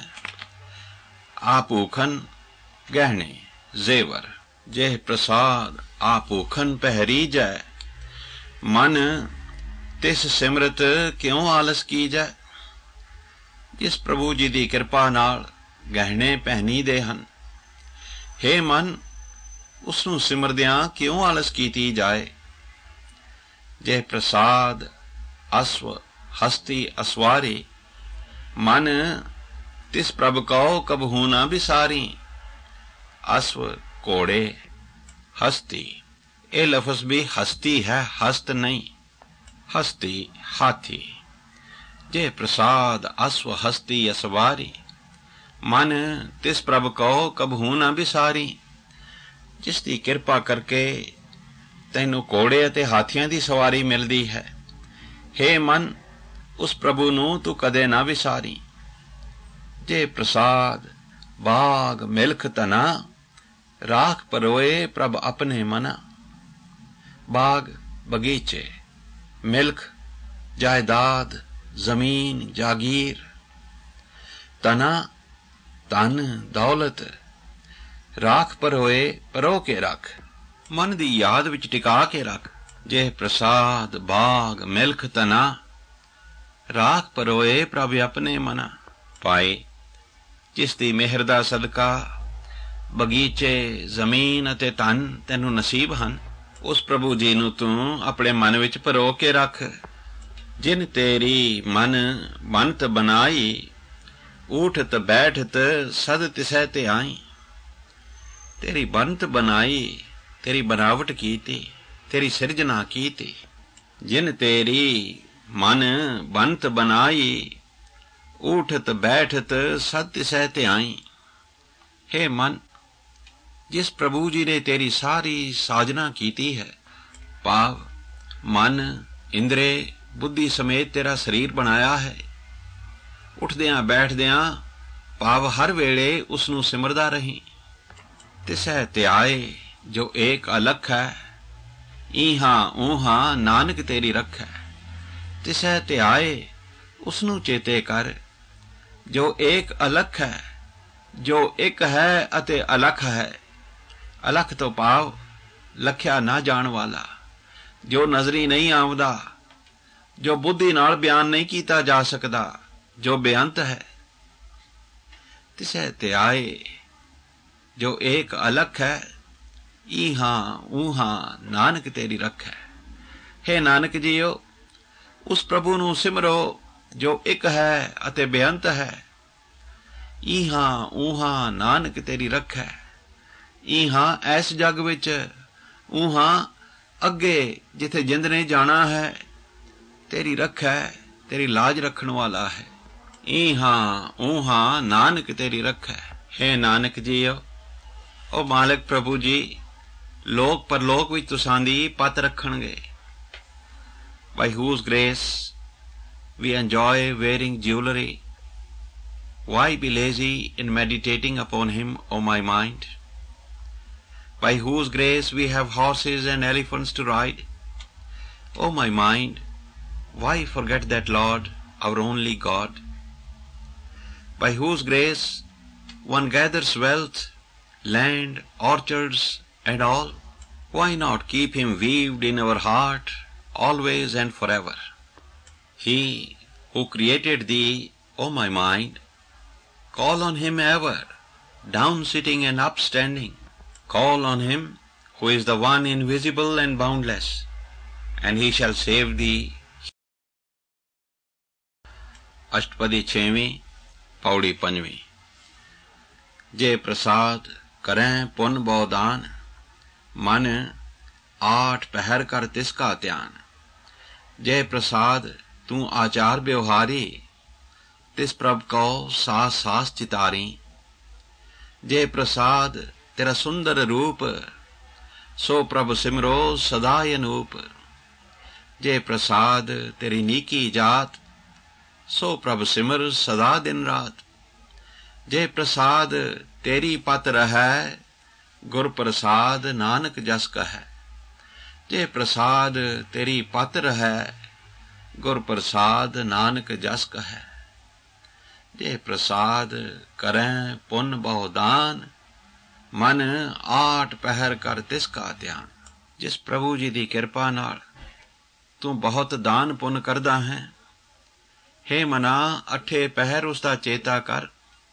आपूखन गहने जेवर। जे प्रसाद आपूखन पहरीजै, मन तिस सिमरत क्यों आलस कीजै। जिस प्रभु जी दी किरपा नाल गहने पहनी दे हन, हे मन, उसनूं सिमरदियां क्यों आलस कीती जाए। जे प्रसाद अश्व हस्ती असवारी, मन तिस प्रभ को कबहू न बिसारी। अश्व घोड़े, हस्ती, ये लफ्ज भी हस्ती है, हस्त नहीं। हस्ती हाथी। जे प्रसाद अश्व हस्ती असवारी, मन तिस प्रभ को कबहू न बिसारी। जिसकी किरपा करके तैनू घोड़े अते हाथियां दी सवारी मिलदी है, हे मन, उस प्रभु नूं तू कदे ना विसारी। जे प्रसाद बाग मिल्ख तना, राख परोए प्रभ अपने मना। बाग बगीचे, मिल्ख जायदाद, जमीन जागीर, तना धन दौलत, राख परोए परो के रख। मन दी याद विच टिका के रख। ਜੇ ਪ੍ਰਸਾਦ ਬਾਗ ਮਿਲਖ ਤਨਾ, ਰਾਖ ਪਰੋਏ ਪ੍ਰਭ ਆਪਣੇ ਮਨਾ। ਪਾਏ ਜਿਸ ਦੀ ਮਿਹਰ ਦਾ ਸਦਕਾ ਬਗੀਚੇ ਜ਼ਮੀਨ ਅਤੇ ਧਨ ਤੈਨੂੰ ਨਸੀਬ ਹਨ, ਉਸ ਪ੍ਰਭੂ ਜੀ ਨੂੰ ਤੂੰ ਆਪਣੇ ਮਨ ਵਿੱਚ ਪਰੋ ਕੇ ਰੱਖ। ਜਿਨ ਤੇਰੀ ਮਨ ਬੰਤ ਬਨਾਈ, ਊਠਤ ਬੈਠਤ ਸਦ ਤਿਸੈ ਤੇ ਆਈ। ਤੇਰੀ ਬੰਤ ਬਣਾਈ, ਤੇਰੀ ਬਨਾਵਟ ਕੀਤੀ, ਤੇਰੀ ਸਿਰਜਣਾ ਕੀਤੀ। ਜਿਨ ਤੇਰੀ ਮਨ ਬੰਤ ਬਨਾਈ, ਊਠਤ ਬੈਠਤ ਸਦ ਤਿਸੈ ਤੇ ਆਈ। ਹੇ ਮਨ, ਜਿਸ ਪ੍ਰਭੂ ਜੀ ਨੇ ਤੇਰੀ ਸਾਰੀ ਸਾਜਨਾ ਕੀਤੀ ਹੈ, ਭਾਵ ਮਨ, ਇੰਦਰੇ, ਬੁੱਧੀ ਸਮੇਤ ਤੇਰਾ ਸਰੀਰ ਬਣਾਇਆ ਹੈ, ਉੱਠਦਿਆਂ ਬੈਠਦਿਆਂ ਭਾਵ ਹਰ ਵੇਲੇ ਉਸ ਨੂੰ ਸਿਮਰਦਾ ਰਹੀ। ਤਿਸੈ ਧਿਆਏ ਜੋ ਏਕ ਅਲਖ ਹੈ, ਈਹਾਂ ਊਹਾਂ ਨਾਨਕ ਤੇਰੀ ਰੱਖੈ। ਤਿਸੈ ਧਿਆਏ, ਉਸ ਨੂੰ ਚੇਤੇ ਕਰ, ਜੋ ਏਕ ਅਲਖ ਹੈ, ਜੋ ਇੱਕ ਹੈ ਅਤੇ ਅਲਖ ਹੈ। ਅਲਖ ਤੋਂ ਭਾਵ ਲਖਿਆ ਨਾ ਜਾਣ ਵਾਲਾ, ਜੋ ਨਜ਼ਰੀ ਨਹੀਂ ਆਉਂਦਾ, ਜੋ ਬੁੱਧੀ ਨਾਲ ਬਿਆਨ ਨਹੀਂ ਕੀਤਾ ਜਾ ਸਕਦਾ, ਜੋ ਬੇਅੰਤ ਹੈ। ਤਿਸੈ ਧਿਆਏ ਜੋ ਏਕ ਅਲਖ ਹੈ, ਈਹਾਂ ਊਹਾਂ ਨਾਨਕ ਤੇਰੀ ਰੱਖੈ। ਹੇ ਨਾਨਕ ਜੀਓ, ਉਸ ਪ੍ਰਭੂ ਨੂੰ ਸਿਮਰੋ ਜੋ ਇੱਕ ਹੈ ਅਤੇ ਬੇਅੰਤ ਹੈ। ਈਹਾਂ ਊਹਾਂ ਨਾਨਕ ਤੇਰੀ ਰੱਖੈ। ਈਹਾਂ ਐਸ ਜੱਗ ਵਿੱਚ, ਊਹਾਂ ਅੱਗੇ ਜਿੱਥੇ ਜਿੰਦ ਨੇ ਜਾਣਾ ਹੈ, ਤੇਰੀ ਰੱਖੈ, ਤੇਰੀ ਲਾਜ ਰੱਖਣ ਵਾਲਾ ਹੈ। ਈਹਾਂ ਊਹਾਂ ਨਾਨਕ ਤੇਰੀ ਰੱਖੈ। ਹੇ ਨਾਨਕ ਜੀਓ, ਉਹ ਮਾਲਕ ਪ੍ਰਭੂ ਜੀ ਲੋਕ ਪਰਲੋਕ ਵਿੱਚ ਤੁਸਾਂ ਦੀ ਪਤ ਰੱਖਣਗੇ। by whose grace we enjoy wearing jewelry, why be lazy in meditating upon him, O my mind? By whose grace we have horses and elephants to ride, O my mind, why forget that Lord, our only God? By whose grace one gathers wealth, land, orchards, and all, why not keep him weaved in our heart always and forever? He who created thee, O my mind, call on him ever, down sitting and up standing. Call on him who is the one invisible and boundless, and he shall save thee. अष्टपदी 6वीं, पौड़ी 5वीं। जे प्रसाद करें पुन बहुदान, मन 8 पहर कर तिसका ध्यान। जय प्रसाद तू आचार व्यवहारी, तिस प्रभ को सास सास चितारी। जय प्रसाद तेरा सुंदर रूप, सो प्रभ सिमरो सदा अनूप। जय प्रसाद तेरी नीकी जात, सो प्रभ सिमर सदा दिन रात। जय प्रसाद तेरी पत रहै, गुर प्रसाद नानक जस कहै। जय प्रसाद तेरी पत रहै, गुर प्रसाद नानक जस कहै। जय प्रसाद करें पुन बहुदान, मन 8 पहर कर तिसका ध्यान। जिस प्रभु जी की किरपा नाल तू बहुत दान पुन करदा है, हे मना 8 पहर उसका चेता कर।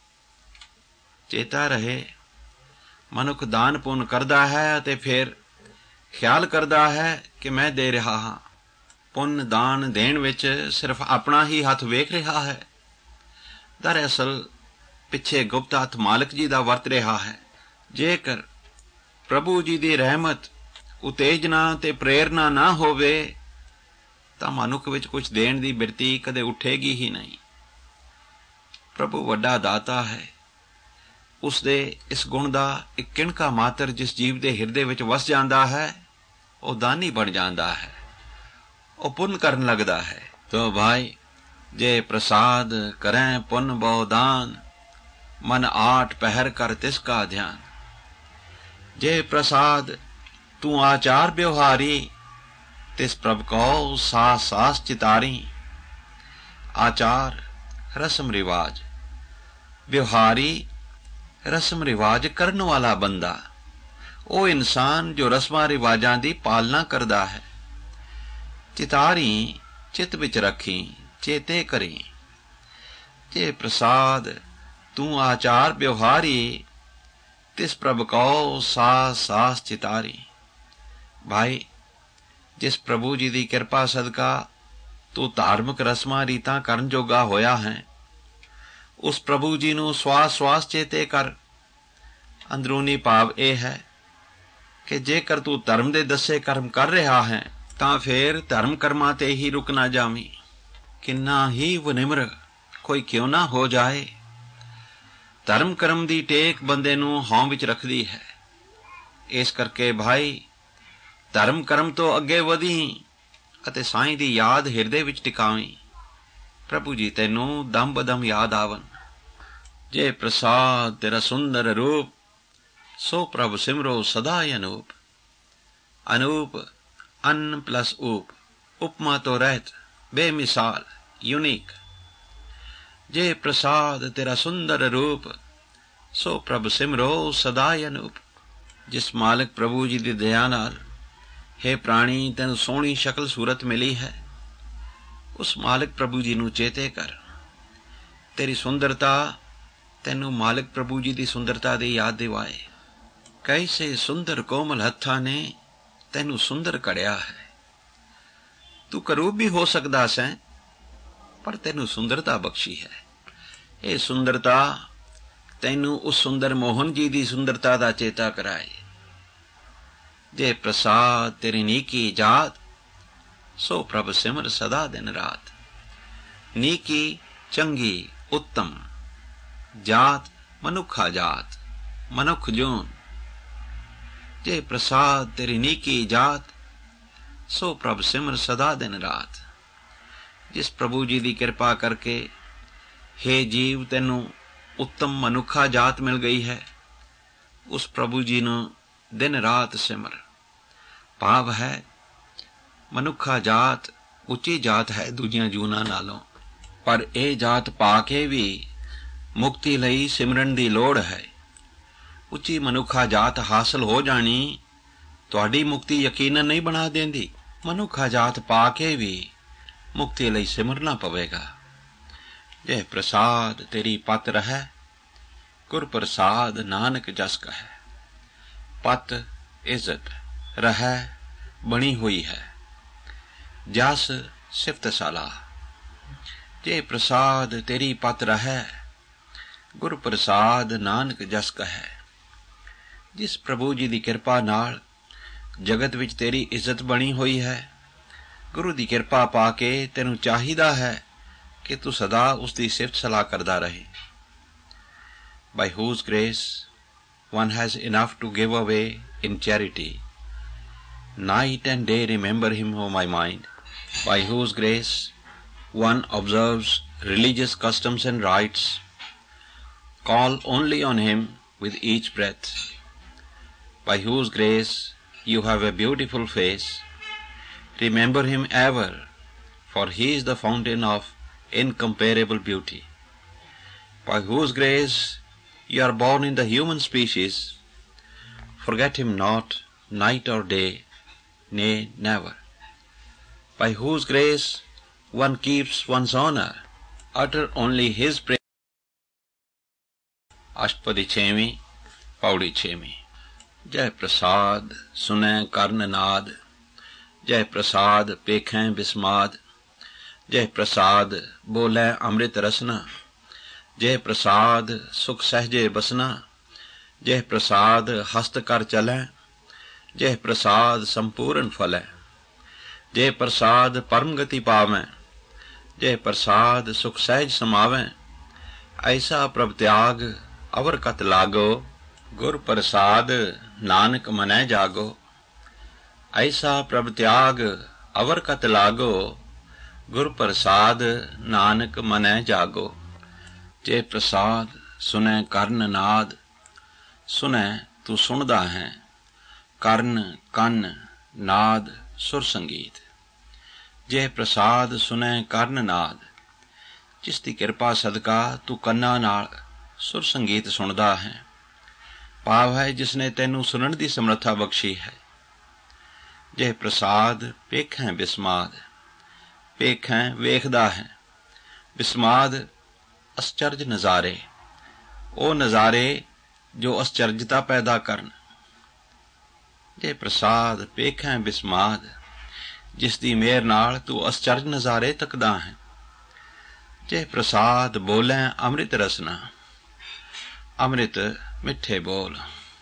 चेता रहे मनुख दान पुन करदा है ते फिर ख्याल करदा है कि मैं दे रहा हाँ। पुन दान देण विच सिर्फ अपना ही हथ वेख रहा है, दरअसल पिछे गुप्त हथ मालिक जी दा वरत रहा है। जेकर प्रभु जी दी रहमत, उतेजना ते प्रेरणा ना होवे तां मनुख विच कुछ देण दी बिरती कदे उठेगी ही नहीं। प्रभु वड्डा दाता है, उसदे इस गुण दा एक किणका मात्र जिस जीव दे हिरदे विच वस जांदा है, ਉਹ ਦਾਨੀ ਬਣ ਜਾਂਦਾ ਹੈ, ਉਹ ਪੁੰਨ ਕਰਨ ਲੱਗਦਾ ਹੈ। ਤੋ ਭਾਈ ਜੇ ਪ੍ਰਸਾਦ ਕਰੈ ਪੁੰਨ ਬਹੁਦਾਨ, ਮਨ 8 ਪਹਿਰ ਕਰ ਤਿਸਕਾ ਧਿਆਨ। ਜੇ ਪ੍ਰਸਾਦ ਤੂੰ ਆਚਾਰ ਵਿਵਹਾਰੀ, ਤਿਸ ਪ੍ਰਭ ਕੋ ਸਾਸ ਸਾਸ ਚਿਤਾਰੀ। ਆਚਾਰ ਰਸਮ ਰਿਵਾਜ, ਵਿਵਹਾਰੀ ਰਸਮ ਰਿਵਾਜ ਕਰਨ ਵਾਲਾ ਬੰਦਾ, ਉਹ ਇਨਸਾਨ ਜੋ ਰਸਮਾਂ ਰਿਵਾਜਾਂ ਦੀ ਪਾਲਣਾ ਕਰਦਾ ਹੈ। चितारी चित विच रखी चेते करी। जे प्रसाद तू आचार व्यवहारी तिस प्रभ कौ सास सास चितारी। भाई, जिस प्रभु जी की किरपा सदका तू धार्मिक रस्मां रीतां करन जोगा होया है, उस प्रभु जी नूं श्वास श्वास चेते कर। अंदरूनी भाव यह है कि जेकर तू धर्म दे दसे कर्म कर रहा है तां फिर धर्म कर्मां ते ही रुक ना जावीं। किन्ना ही वनिम्र कोई क्यों ना हो जाए, धर्म कर्म दी टेक बंदे नूं हौं विच रखदी है। इस करके भाई, धर्म कर्म तो अगे वधी अते साईं दी याद हिरदे विच टिकावीं। प्रभु जी तैनूं दम बदम याद आवन। जे प्रसाद तेरा सुंदर रूप, सो प्रभ सिमरो सदा अनूप। अनूप अन्न प्लस ऊप, उपमा तो रहत बेमिसाल यूनिक। जे प्रसाद तेरा सुंदर रूप, सो प्रभ सिमरो सदा अनूप। जिस मालिक प्रभु जी की दया नाल हे प्राणी तेन सोहनी शक्ल सूरत मिली है, उस मालिक प्रभु जी नूं चेते कर। तेरी सुंदरता तेनू मालिक प्रभु जी की सुंदरता दी याद दिवाए। कैसे सुंदर कोमल हत्था ने तेनू सुंदर कड़िया है। तू करूप भी हो सकदा सैं, पर तेनू सुंदरता बख्शी है। ये सुंदरता तेनू उस सुंदर मोहन जी की सुंदरता का चेता कराए। जे प्रसाद तेरी नीकी जात, सो प्रभ सिमर सदा दिन रात। नीकी चंगी उत्तम जात, मनुखा जात मनुख जून। जे प्रसाद तेरी नीकी जात, सो प्रभ सिमर सदा दिन रात। जिस प्रभु जी की कृपा करके हे जीव तेनू उत्तम मनुखा जात मिल गई है, उस प्रभु जी नूं दिन रात सिमर। भाव है मनुखा जात उच्ची जात है दूजियां जूनां नालों, पर यह जात पा के भी मुक्ति लई सिमरन की लोड़ है। उच्ची मनुखा जात हासिल हो जानी तुहाडी मुक्ति यकीनन नहीं बना देंदी। मनुखा जात पा के भी मुक्ति लई सिमरना पवेगा। जय प्रसाद तेरी पत रहे, गुर प्रसाद नानक जस कहे। पत इज्जत रहे बनी हुई है, जस सिफत सलाह। जय प्रसाद तेरी पत रहे, गुर प्रसाद नानक जस कहे। जिस प्रभु जी की किरपा नाल जगत विच तेरी इज्जत बनी हुई है, गुरु की किरपा पा के तेनू चाहिदा है कि तू सदा उसकी सिफत सलाह करदा रहे। By whose grace one has enough to give away in charity, night and day remember him, O my mind. By whose grace one observes religious customs and rites, call only on him with each breath. By whose grace you have a beautiful face, remember him ever, for he is the fountain of incomparable beauty. By whose grace you are born in the human species, forget him not night or day, nay, never. By whose grace one keeps one's honor, utter only his praise. अष्टपदी 6वीं पौड़ी 6वीं। जय प्रसाद सुनै कर्ण नाद, जय प्रसाद पेखें बिस्माद। जय प्रसाद बोले अमृत रसना, जय प्रसाद सुख सहजे बसना। जय प्रसाद हस्त कर चलै, जय प्रसाद संपूर्ण फलै। जय प्रसाद परम गति पावै, जय प्रसाद सुख सहज समावै। ऐसा प्रभ त्याग अवर कत लागो, गुर प्रसाद नानक मनै जागो। ऐसा प्रभ त्याग अवर कत लागो, गुर प्रसाद नानक मनै जागो। जे प्रसाद सुनै कर्ण नाद, सुनै तू सुनदा है, कर्ण कन्न नाद सुर संगीत। जे प्रसाद सुनै कर्ण नाद, जिसकी किरपा सदका तू कन्ना नाल सुर संगीत सुनदा है। भाव है जिसने तेनू सुनन की समर्था बख्शी है। जय प्रसाद पेखें बिस्माद, ਵੇਖੈਂ ਵੇਖਦਾ ਹੈ। ਵਿਸਮਾਦ ਅਸਚਰਜ ਨਜ਼ਾਰੇ, ਉਹ ਨਜ਼ਾਰੇ ਜੋ ਅਸਚਰਜਤਾ ਪੈਦਾ ਕਰਨ। ਜੇ ਪ੍ਰਸਾਦ ਵੇਖੈਂ ਵਿਸਮਾਦ, ਜਿਸ ਦੀ ਮਿਹਰ ਨਾਲ ਤੂੰ ਅਸਚਰਜ ਨਜ਼ਾਰੇ ਤੱਕਦਾ ਹੈ। ਜੇ ਪ੍ਰਸਾਦ ਬੋਲੈਂ ਅੰਮ੍ਰਿਤ ਰਸਨਾ, ਅੰਮ੍ਰਿਤ ਮਿੱਠੇ ਬੋਲ।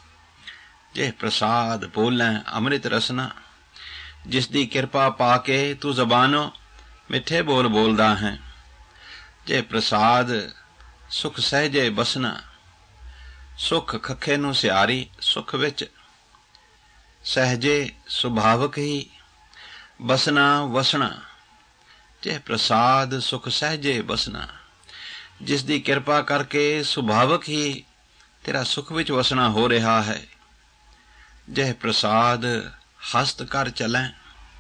ਜੇ ਪ੍ਰਸਾਦ ਬੋਲੈਂ ਅੰਮ੍ਰਿਤ ਰਸਨਾ, ਜਿਸ ਦੀ ਕਿਰਪਾ ਪਾ ਕੇ ਤੂੰ ਜ਼ਬਾਨੋਂ ਮਿੱਠੇ ਬੋਲ ਬੋਲਦਾ ਹੈ। ਜੇ ਪ੍ਰਸਾਦ ਸੁਖ ਸਹਿਜੇ ਬਸਨਾ, ਸੁਖ ਖੱਖੇ ਨੂੰ ਸਿਆਰੀ ਸੁਖ ਵਿੱਚ, ਸਹਿਜੇ ਸੁਭਾਵਕ ਹੀ ਬਸਨਾ ਵਸਣਾ। ਜੇ ਪ੍ਰਸਾਦ ਸੁਖ ਸਹਿਜੇ ਬਸਣਾ, ਜਿਸ ਦੀ ਕਿਰਪਾ ਕਰਕੇ ਸੁਭਾਵਕ ਹੀ ਤੇਰਾ ਸੁਖ ਵਿੱਚ ਵਸਣਾ ਹੋ ਰਿਹਾ ਹੈ। ਜੇ ਪ੍ਰਸਾਦ ਹਸਤ ਕਰ ਚਲੈ,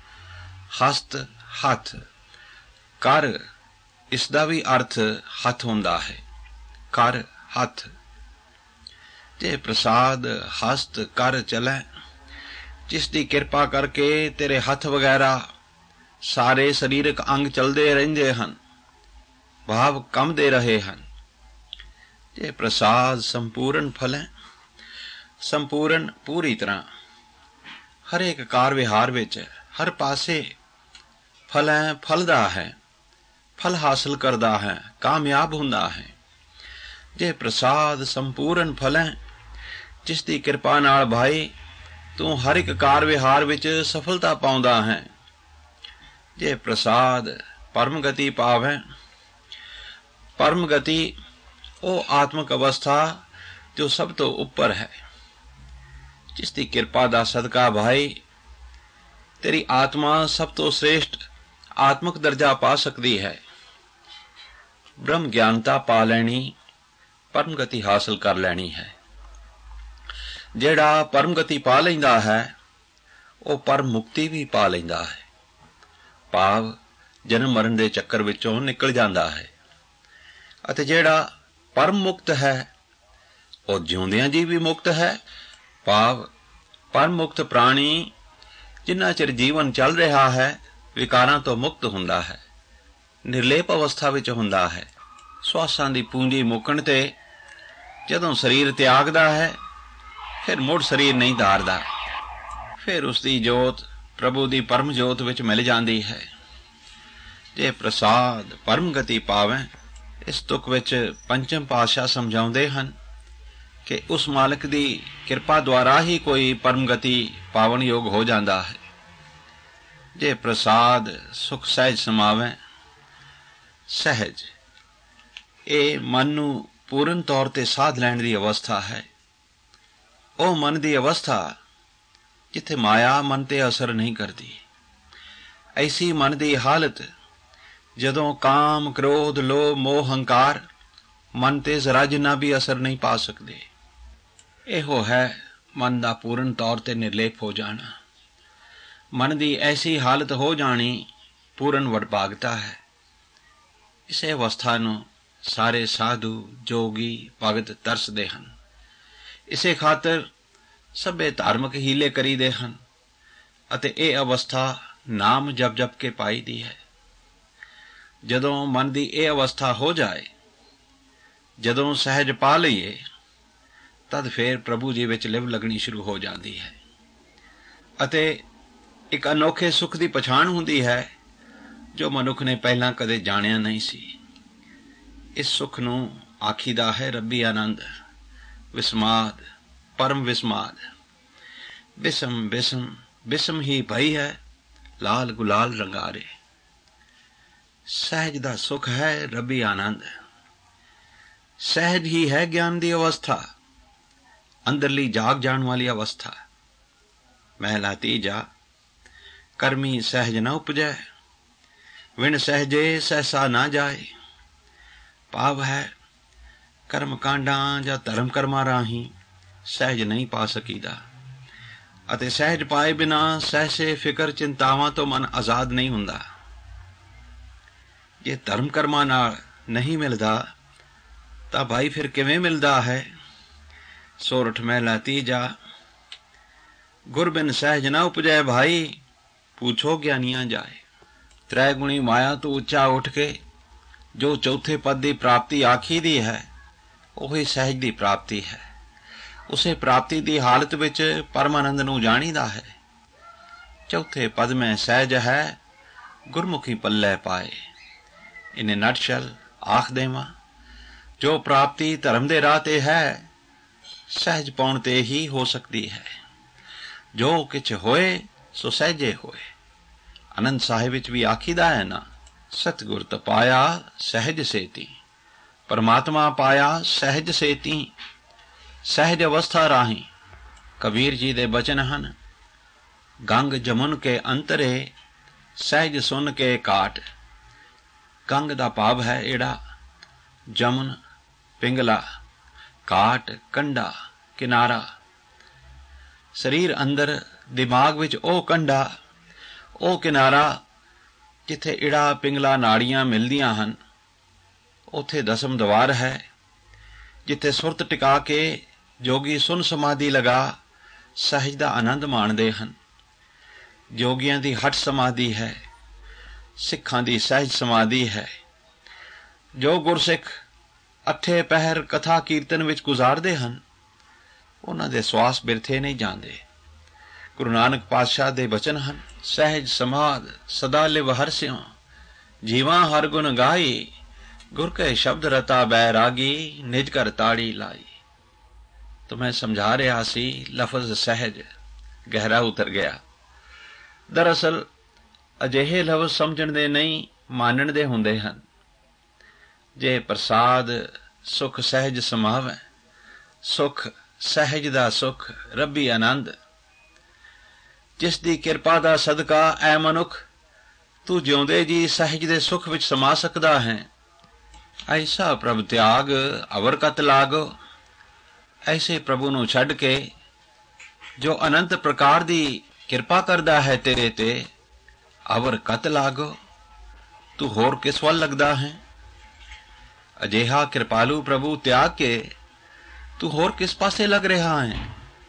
ਹਸਤ ਹੱਥ, ਕਰ ਇਸ ਦਾ ਵੀ ਅਰਥ ਹੱਥ ਹੁੰਦਾ ਹੈ, ਕਰ ਹੱਥ। ਜੇ ਪ੍ਰਸਾਦ ਹਸਤ ਕਰ ਚਲੈ, ਜਿਸ ਦੀ ਕਿਰਪਾ ਕਰਕੇ ਤੇਰੇ ਹੱਥ ਵਗੈਰਾ ਸਾਰੇ ਸਰੀਰਕ ਅੰਗ ਚਲਦੇ ਰਹਿੰਦੇ ਹਨ, ਭਾਵ ਕੰਮਦੇ ਰਹੇ ਹਨ। ਜੇ ਪ੍ਰਸਾਦ ਸੰਪੂਰਨ ਫਲੈ, ਸੰਪੂਰਨ ਪੂਰੀ ਤਰ੍ਹਾਂ ਹਰੇਕ ਕਾਰ ਵਿਹਾਰ ਵਿੱਚ ਹਰ ਪਾਸੇ ਫਲੈ ਫਲਦਾ ਹੈ, ਫਲ ਹਾਸਲ ਕਰਦਾ ਹੈ, ਕਾਮਯਾਬ ਹੁੰਦਾ ਹੈ। ਜੇ ਪ੍ਰਸਾਦ ਸੰਪੂਰਨ ਫਲੈ, ਜਿਸ ਦੀ ਕਿਰਪਾ ਨਾਲ ਭਾਈ ਤੂੰ ਹਰ ਇੱਕ ਕਾਰ ਵਿਹਾਰ ਵਿੱਚ ਸਫਲਤਾ ਪਾਉਂਦਾ ਹੈ। ਜੇ ਪ੍ਰਸਾਦ ਪਰਮ ਗਤੀ ਪਾਵੈ, ਪਰਮ ਗਤੀ ਉਹ ਆਤਮਕ ਅਵਸਥਾ ਜੋ ਸਭ ਤੋਂ ਉੱਪਰ ਹੈ, ਜਿਸ ਦੀ ਕਿਰਪਾ ਦਾ ਸਦਕਾ ਭਾਈ ਤੇਰੀ ਆਤਮਾ ਸਭ ਤੋਂ ਸ੍ਰੇਸ਼ਟ ਆਤਮਕ ਦਰਜਾ ਪਾ ਸਕਦੀ ਹੈ। ਬ੍ਰਹਮ ਗਿਆਨਤਾ ਪਾ ਲੈਣੀ, ਪਰਮ ਗਤੀ ਹਾਸਲ ਕਰ ਲੈਣੀ ਹੈ। ਜਿਹੜਾ ਪਰਮ ਗਤੀ ਪਾ ਲੈਂਦਾ ਹੈ, ਉਹ ਪਰਮ ਮੁਕਤੀ ਵੀ ਪਾ ਲੈਂਦਾ ਹੈ, ਭਾਵ ਜਨਮ ਮਰਨ ਦੇ ਚੱਕਰ ਵਿੱਚੋਂ ਨਿਕਲ ਜਾਂਦਾ ਹੈ। ਅਤੇ ਜਿਹੜਾ ਪਰਮ ਮੁਕਤ ਹੈ, ਉਹ ਜਿਉਂਦਿਆਂ ਜੀ ਵੀ ਮੁਕਤ ਹੈ, ਭਾਵ ਪਰਮ ਮੁਕਤ ਪ੍ਰਾਣੀ ਜਿੰਨਾ ਚਿਰ ਜੀਵਨ ਚੱਲ ਰਿਹਾ ਹੈ ਵਿਕਾਰਾਂ ਤੋਂ ਮੁਕਤ ਹੁੰਦਾ ਹੈ, ਨਿਰਲੇਪ ਅਵਸਥਾ ਵਿੱਚ ਹੁੰਦਾ ਹੈ। ਸਵਾਸਾਂ ਦੀ ਪੂੰਜੀ ਮੁੱਕਣ ਤੇ ਜਦੋਂ ਸਰੀਰ ਤਿਆਗਦਾ ਹੈ, ਫਿਰ ਮੁੜ ਸਰੀਰ ਨਹੀਂ ਧਾਰਦਾ, ਫਿਰ ਉਸ ਦੀ ਜੋਤ ਪ੍ਰਭੂ ਦੀ ਪਰਮ ਜੋਤ ਵਿੱਚ ਮਿਲ ਜਾਂਦੀ ਹੈ। ਜੇ ਪ੍ਰਸਾਦ ਪਰਮ ਗਤੀ ਪਾਵੈ, ਇਸ ਤੁਕ ਵਿੱਚ ਪੰਚਮ ਪਾਤਸ਼ਾਹ ਸਮਝਾਉਂਦੇ ਹਨ ਕਿ ਉਸ ਮਾਲਕ ਦੀ ਕਿਰਪਾ ਦੁਆਰਾ ਹੀ ਕੋਈ ਪਰਮ ਗਤੀ ਪਾਵਨ ਯੋਗ ਹੋ ਜਾਂਦਾ ਹੈ। ਜੇ ਪ੍ਰਸਾਦ ਸੁਖ ਸਹਿਜ ਸਮਾਵੈ, ਸਹਿਜ ਇਹ ਮਨ ਨੂੰ ਪੂਰਨ ਤੌਰ ਤੇ ਸਾਧ ਲੈਣ ਦੀ ਅਵਸਥਾ ਹੈ। ਉਹ ਮਨ ਦੀ ਅਵਸਥਾ ਜਿੱਥੇ ਮਾਇਆ ਮਨ ਤੇ ਅਸਰ ਨਹੀਂ ਕਰਦੀ। ਐਸੀ ਮਨ ਦੀ ਹਾਲਤ ਜਦੋਂ ਕਾਮ ਕ੍ਰੋਧ ਲੋਭ ਮੋਹ ਹੰਕਾਰ ਮਨ ਤੇ ਜ਼ਰਾ ਜਿੰਨਾ ਵੀ ਅਸਰ ਨਹੀਂ ਪਾ ਸਕਦੇ। ਇਹੋ ਹੈ ਮਨ ਦਾ ਪੂਰਨ ਤੌਰ ਤੇ ਨਿਰਲੇਪ ਹੋ ਜਾਣਾ। ਮਨ ਦੀ ਐਸੀ ਹਾਲਤ ਹੋ ਜਾਣੀ ਪੂਰਨ ਵਡਭਾਗਤਾ ਹੈ। ਇਸੇ ਅਵਸਥਾ ਨੂੰ ਸਾਰੇ ਸਾਧੂ ਜੋਗੀ ਭਗਤ ਤਰਸਦੇ ਹਨ। ਇਸੇ ਖਾਤਰ ਸਭੇ ਧਾਰਮਿਕ ਹੀਲੇ ਕਰੀਦੇ ਹਨ ਅਤੇ ਇਹ ਅਵਸਥਾ ਨਾਮ ਜਪ ਜਪ ਕੇ ਪਾਈ ਦੀ ਹੈ। ਜਦੋਂ ਮਨ ਦੀ ਇਹ ਅਵਸਥਾ ਹੋ ਜਾਏ, ਜਦੋਂ ਸਹਿਜ ਪਾ ਲਈਏ, ਤਦ ਫੇਰ ਪ੍ਰਭੂ ਜੀ ਵਿੱਚ ਲਿਵ ਲੱਗਣੀ ਸ਼ੁਰੂ ਹੋ ਜਾਂਦੀ ਹੈ ਅਤੇ ਇੱਕ ਅਨੋਖੇ ਸੁੱਖ ਦੀ ਪਛਾਣ ਹੁੰਦੀ ਹੈ ਜੋ ਮਨੁੱਖ ਨੇ ਪਹਿਲਾਂ ਕਦੇ ਜਾਣਿਆ ਨਹੀਂ ਸੀ। ਇਸ ਸੁੱਖ ਨੂੰ ਆਖੀਦਾ ਹੈ ਰੱਬੀ ਆਨੰਦ, ਵਿਸਮਾਦ, ਪਰਮ ਵਿਸਮਾਦ। ਬਿਸਮ ਬਿਸਮ ਬਿਸਮ ਹੀ ਭਈ ਹੈ, ਲਾਲ ਗੁਲਾਲ ਰੰਗਾਰੇ। ਸਹਿਜ ਦਾ ਸੁੱਖ ਹੈ ਰੱਬੀ ਆਨੰਦ। ਸਹਿਜ ਹੀ ਹੈ ਗਿਆਨ ਦੀ ਅਵਸਥਾ, ਅੰਦਰਲੀ ਜਾਗ ਜਾਣ ਵਾਲੀ ਅਵਸਥਾ। ਮਹਿਲਾ ਤੀਜਾ, ਕਰਮੀ ਸਹਿਜ ਨ ਉਪਜੈ, ਵਿਣ ਸਹਿਜੇ ਸਹਿਸਾ ਨਾ ਜਾਏ। ਭਾਵ ਹੈ ਕਰਮ ਕਾਂਡਾਂ ਜਾਂ ਧਰਮ ਕਰਮਾਂ ਰਾਹੀਂ ਸਹਿਜ ਨਹੀਂ ਪਾ ਸਕੀਦਾ ਅਤੇ ਸਹਿਜ ਪਾਏ ਬਿਨਾ ਸਹਿਸੇ ਫਿਕਰ ਚਿੰਤਾਵਾਂ ਤੋਂ ਮਨ ਆਜ਼ਾਦ ਨਹੀਂ ਹੁੰਦਾ। ਜੇ ਧਰਮ ਕਰਮਾਂ ਨਾਲ ਨਹੀਂ ਮਿਲਦਾ ਤਾਂ ਭਾਈ ਫਿਰ ਕਿਵੇਂ ਮਿਲਦਾ ਹੈ? ਸੋਰਠ ਮਹਿਲਾ ਤੀਜਾ, ਗੁਰ ਬਿਨ ਸਹਿਜ ਨਾ ਉਪਜੈ ਭਾਈ, पूछो ज्ञानिया जाए। ਤ੍ਰੈਗੁਣੀ ਮਾਇਆ ਤੋਂ ਉੱਚਾ ਉੱਠ ਕੇ ਜੋ ਚੌਥੇ ਪਦ ਦੀ ਪ੍ਰਾਪਤੀ ਆਖੀ ਦੀ ਹੈ, ਉਹੀ ਸਹਿਜ ਦੀ ਪ੍ਰਾਪਤੀ ਹੈ। ਉਸੇ ਪ੍ਰਾਪਤੀ ਦੀ ਹਾਲਤ ਵਿੱਚ ਪਰਮਾਨੰਦ ਨੂੰ ਜਾਣੀਦਾ ਹੈ। ਚੌਥੇ ਪਦ ਮੈਂ ਸਹਿਜ ਹੈ, ਗੁਰਮੁਖੀ ਪੱਲੇ ਪਾਏ। ਇਨ ਨਟਸ਼ਲ ਆਖ ਦੇਵਾਂ, ਜੋ ਪ੍ਰਾਪਤੀ ਧਰਮ ਦੇ ਰਾਹ ਤੇ ਹੈ, ਸਹਿਜ ਪਾਉਣ ਤੇ ਹੀ ਹੋ ਸਕਦੀ ਹੈ। ਜੋ ਕਿਛ ਹੋਏ ਸੋ ਸਹਿਜੇ ਹੋਏ। ਆਨੰਦ ਸਾਹਿਬ ਵਿੱਚ ਵੀ ਆਖੀਦਾ ਹੈ ਨਾ, ਸਤਿਗੁਰ ਤਪਾਇਆ ਸਹਿਜ ਸੇਤੀ, ਪਰਮਾਤਮਾ ਪਾਇਆ ਸਹਿਜ ਸੇਤੀ। ਸਹਿਜ ਅਵਸਥਾ ਰਾਹੀਂ ਕਬੀਰ ਜੀ ਦੇ ਬਚਨ ਹਨ, ਗੰਗ ਜਮੁਨ ਕੇ ਅੰਤਰੇ ਸਹਿਜ ਸੁਨ ਕੇ ਕਾਟ। ਗੰਗ ਦਾ ਭਾਵ ਹੈ ਏੜਾ, ਜਮੁਨ ਪਿੰਗਲਾ, ਕਾਟ ਕੰਢਾ ਕਿਨਾਰਾ। ਸਰੀਰ ਅੰਦਰ ਦਿਮਾਗ ਵਿੱਚ ਉਹ ਕੰਢਾ, ਉਹ ਕਿਨਾਰਾ ਜਿੱਥੇ ਈੜਾ ਪਿੰਗਲਾ ਨਾੜੀਆਂ ਮਿਲਦੀਆਂ ਹਨ। ਉੱਥੇ ਦਸਮ ਦਵਾਰ ਹੈ, ਜਿੱਥੇ ਸੁਰਤ ਟਿਕਾ ਕੇ ਜੋਗੀ ਸੁਨ ਸਮਾਧੀ ਲਗਾ ਸਹਿਜ ਦਾ ਆਨੰਦ ਮਾਣਦੇ ਹਨ। ਜੋਗੀਆਂ ਦੀ ਹਠ ਸਮਾਧੀ ਹੈ, ਸਿੱਖਾਂ ਦੀ ਸਹਿਜ ਸਮਾਧੀ ਹੈ। ਜੋ ਗੁਰਸਿੱਖ ਅੱਠੇ ਪਹਿਰ ਕਥਾ ਕੀਰਤਨ ਵਿੱਚ ਗੁਜ਼ਾਰਦੇ ਹਨ, ਉਹਨਾਂ ਦੇ ਸਵਾਸ ਬਿਰਥੇ ਨਹੀਂ ਜਾਂਦੇ। ਗੁਰੂ ਨਾਨਕ ਪਾਤਸ਼ਾਹ ਦੇ ਬਚਨ ਹਨ, ਸਹਿਜ ਸਮਾਧ ਸਦਾ ਲਿਵ ਹਰਸਿਓ, ਜੀਵਾਂ ਹਰ ਗੁਣ ਗਾਈ, ਗੁਰ ਕੇ ਸ਼ਬਦ ਰਤਾ ਬੈਰਾਗੀ, ਨਿਜ ਘਰ ਤਾੜੀ ਲਾਈ। ਤਾਂ ਮੈਂ ਸਮਝਾ ਰਿਹਾ ਸੀ, ਲਫ਼ਜ਼ ਸਹਿਜ ਗਹਿਰਾ ਉਤਰ ਗਿਆ। ਦਰਅਸਲ ਅਜਿਹੇ ਲਫ਼ਜ਼ ਸਮਝਣ ਦੇ ਨਹੀਂ, ਮਾਨਣ ਦੇ ਹੁੰਦੇ ਹਨ। ਜੇ ਪ੍ਰਸਾਦ ਸੁਖ ਸਹਿਜ ਸਮਾਵੈ, ਸੁਖ ਸਹਿਜ ਦਾ ਸੁਖ ਰੱਬੀ ਆਨੰਦ। ਜਿਸ ਦੀ ਕਿਰਪਾ ਦਾ ਸਦਕਾ ਐ ਮਨੁੱਖ ਤੂੰ ਜਿਉਂਦੇ ਜੀ ਸਹਿਜ ਦੇ ਸੁਖ ਵਿੱਚ ਸਮਾ ਸਕਦਾ ਹੈ। ਐਸਾ ਪ੍ਰਭ ਤਿਆਗ ਅਵਰ ਕਤ ਲਾਗੋ। ਐਸੇ ਪ੍ਰਭੂ ਨੂੰ ਛੱਡ ਕੇ ਜੋ ਅਨੰਤ ਪ੍ਰਕਾਰ ਦੀ ਕਿਰਪਾ ਕਰਦਾ ਹੈ ਤੇਰੇ ਤੇ, ਅਵਰ ਕਤ ਲਾਗੋ। ਤੂੰ ਹੋਰ ਕਿਸ ਵੱਲ ਲੱਗਦਾ ਹੈ? ਅਜਿਹਾ ਕਿਰਪਾਲੂ ਪ੍ਰਭੂ ਤਿਆਗ ਕੇ ਤੂੰ ਹੋਰ ਕਿਸ ਪਾਸੇ ਲੱਗ ਰਿਹਾ ਹੈ?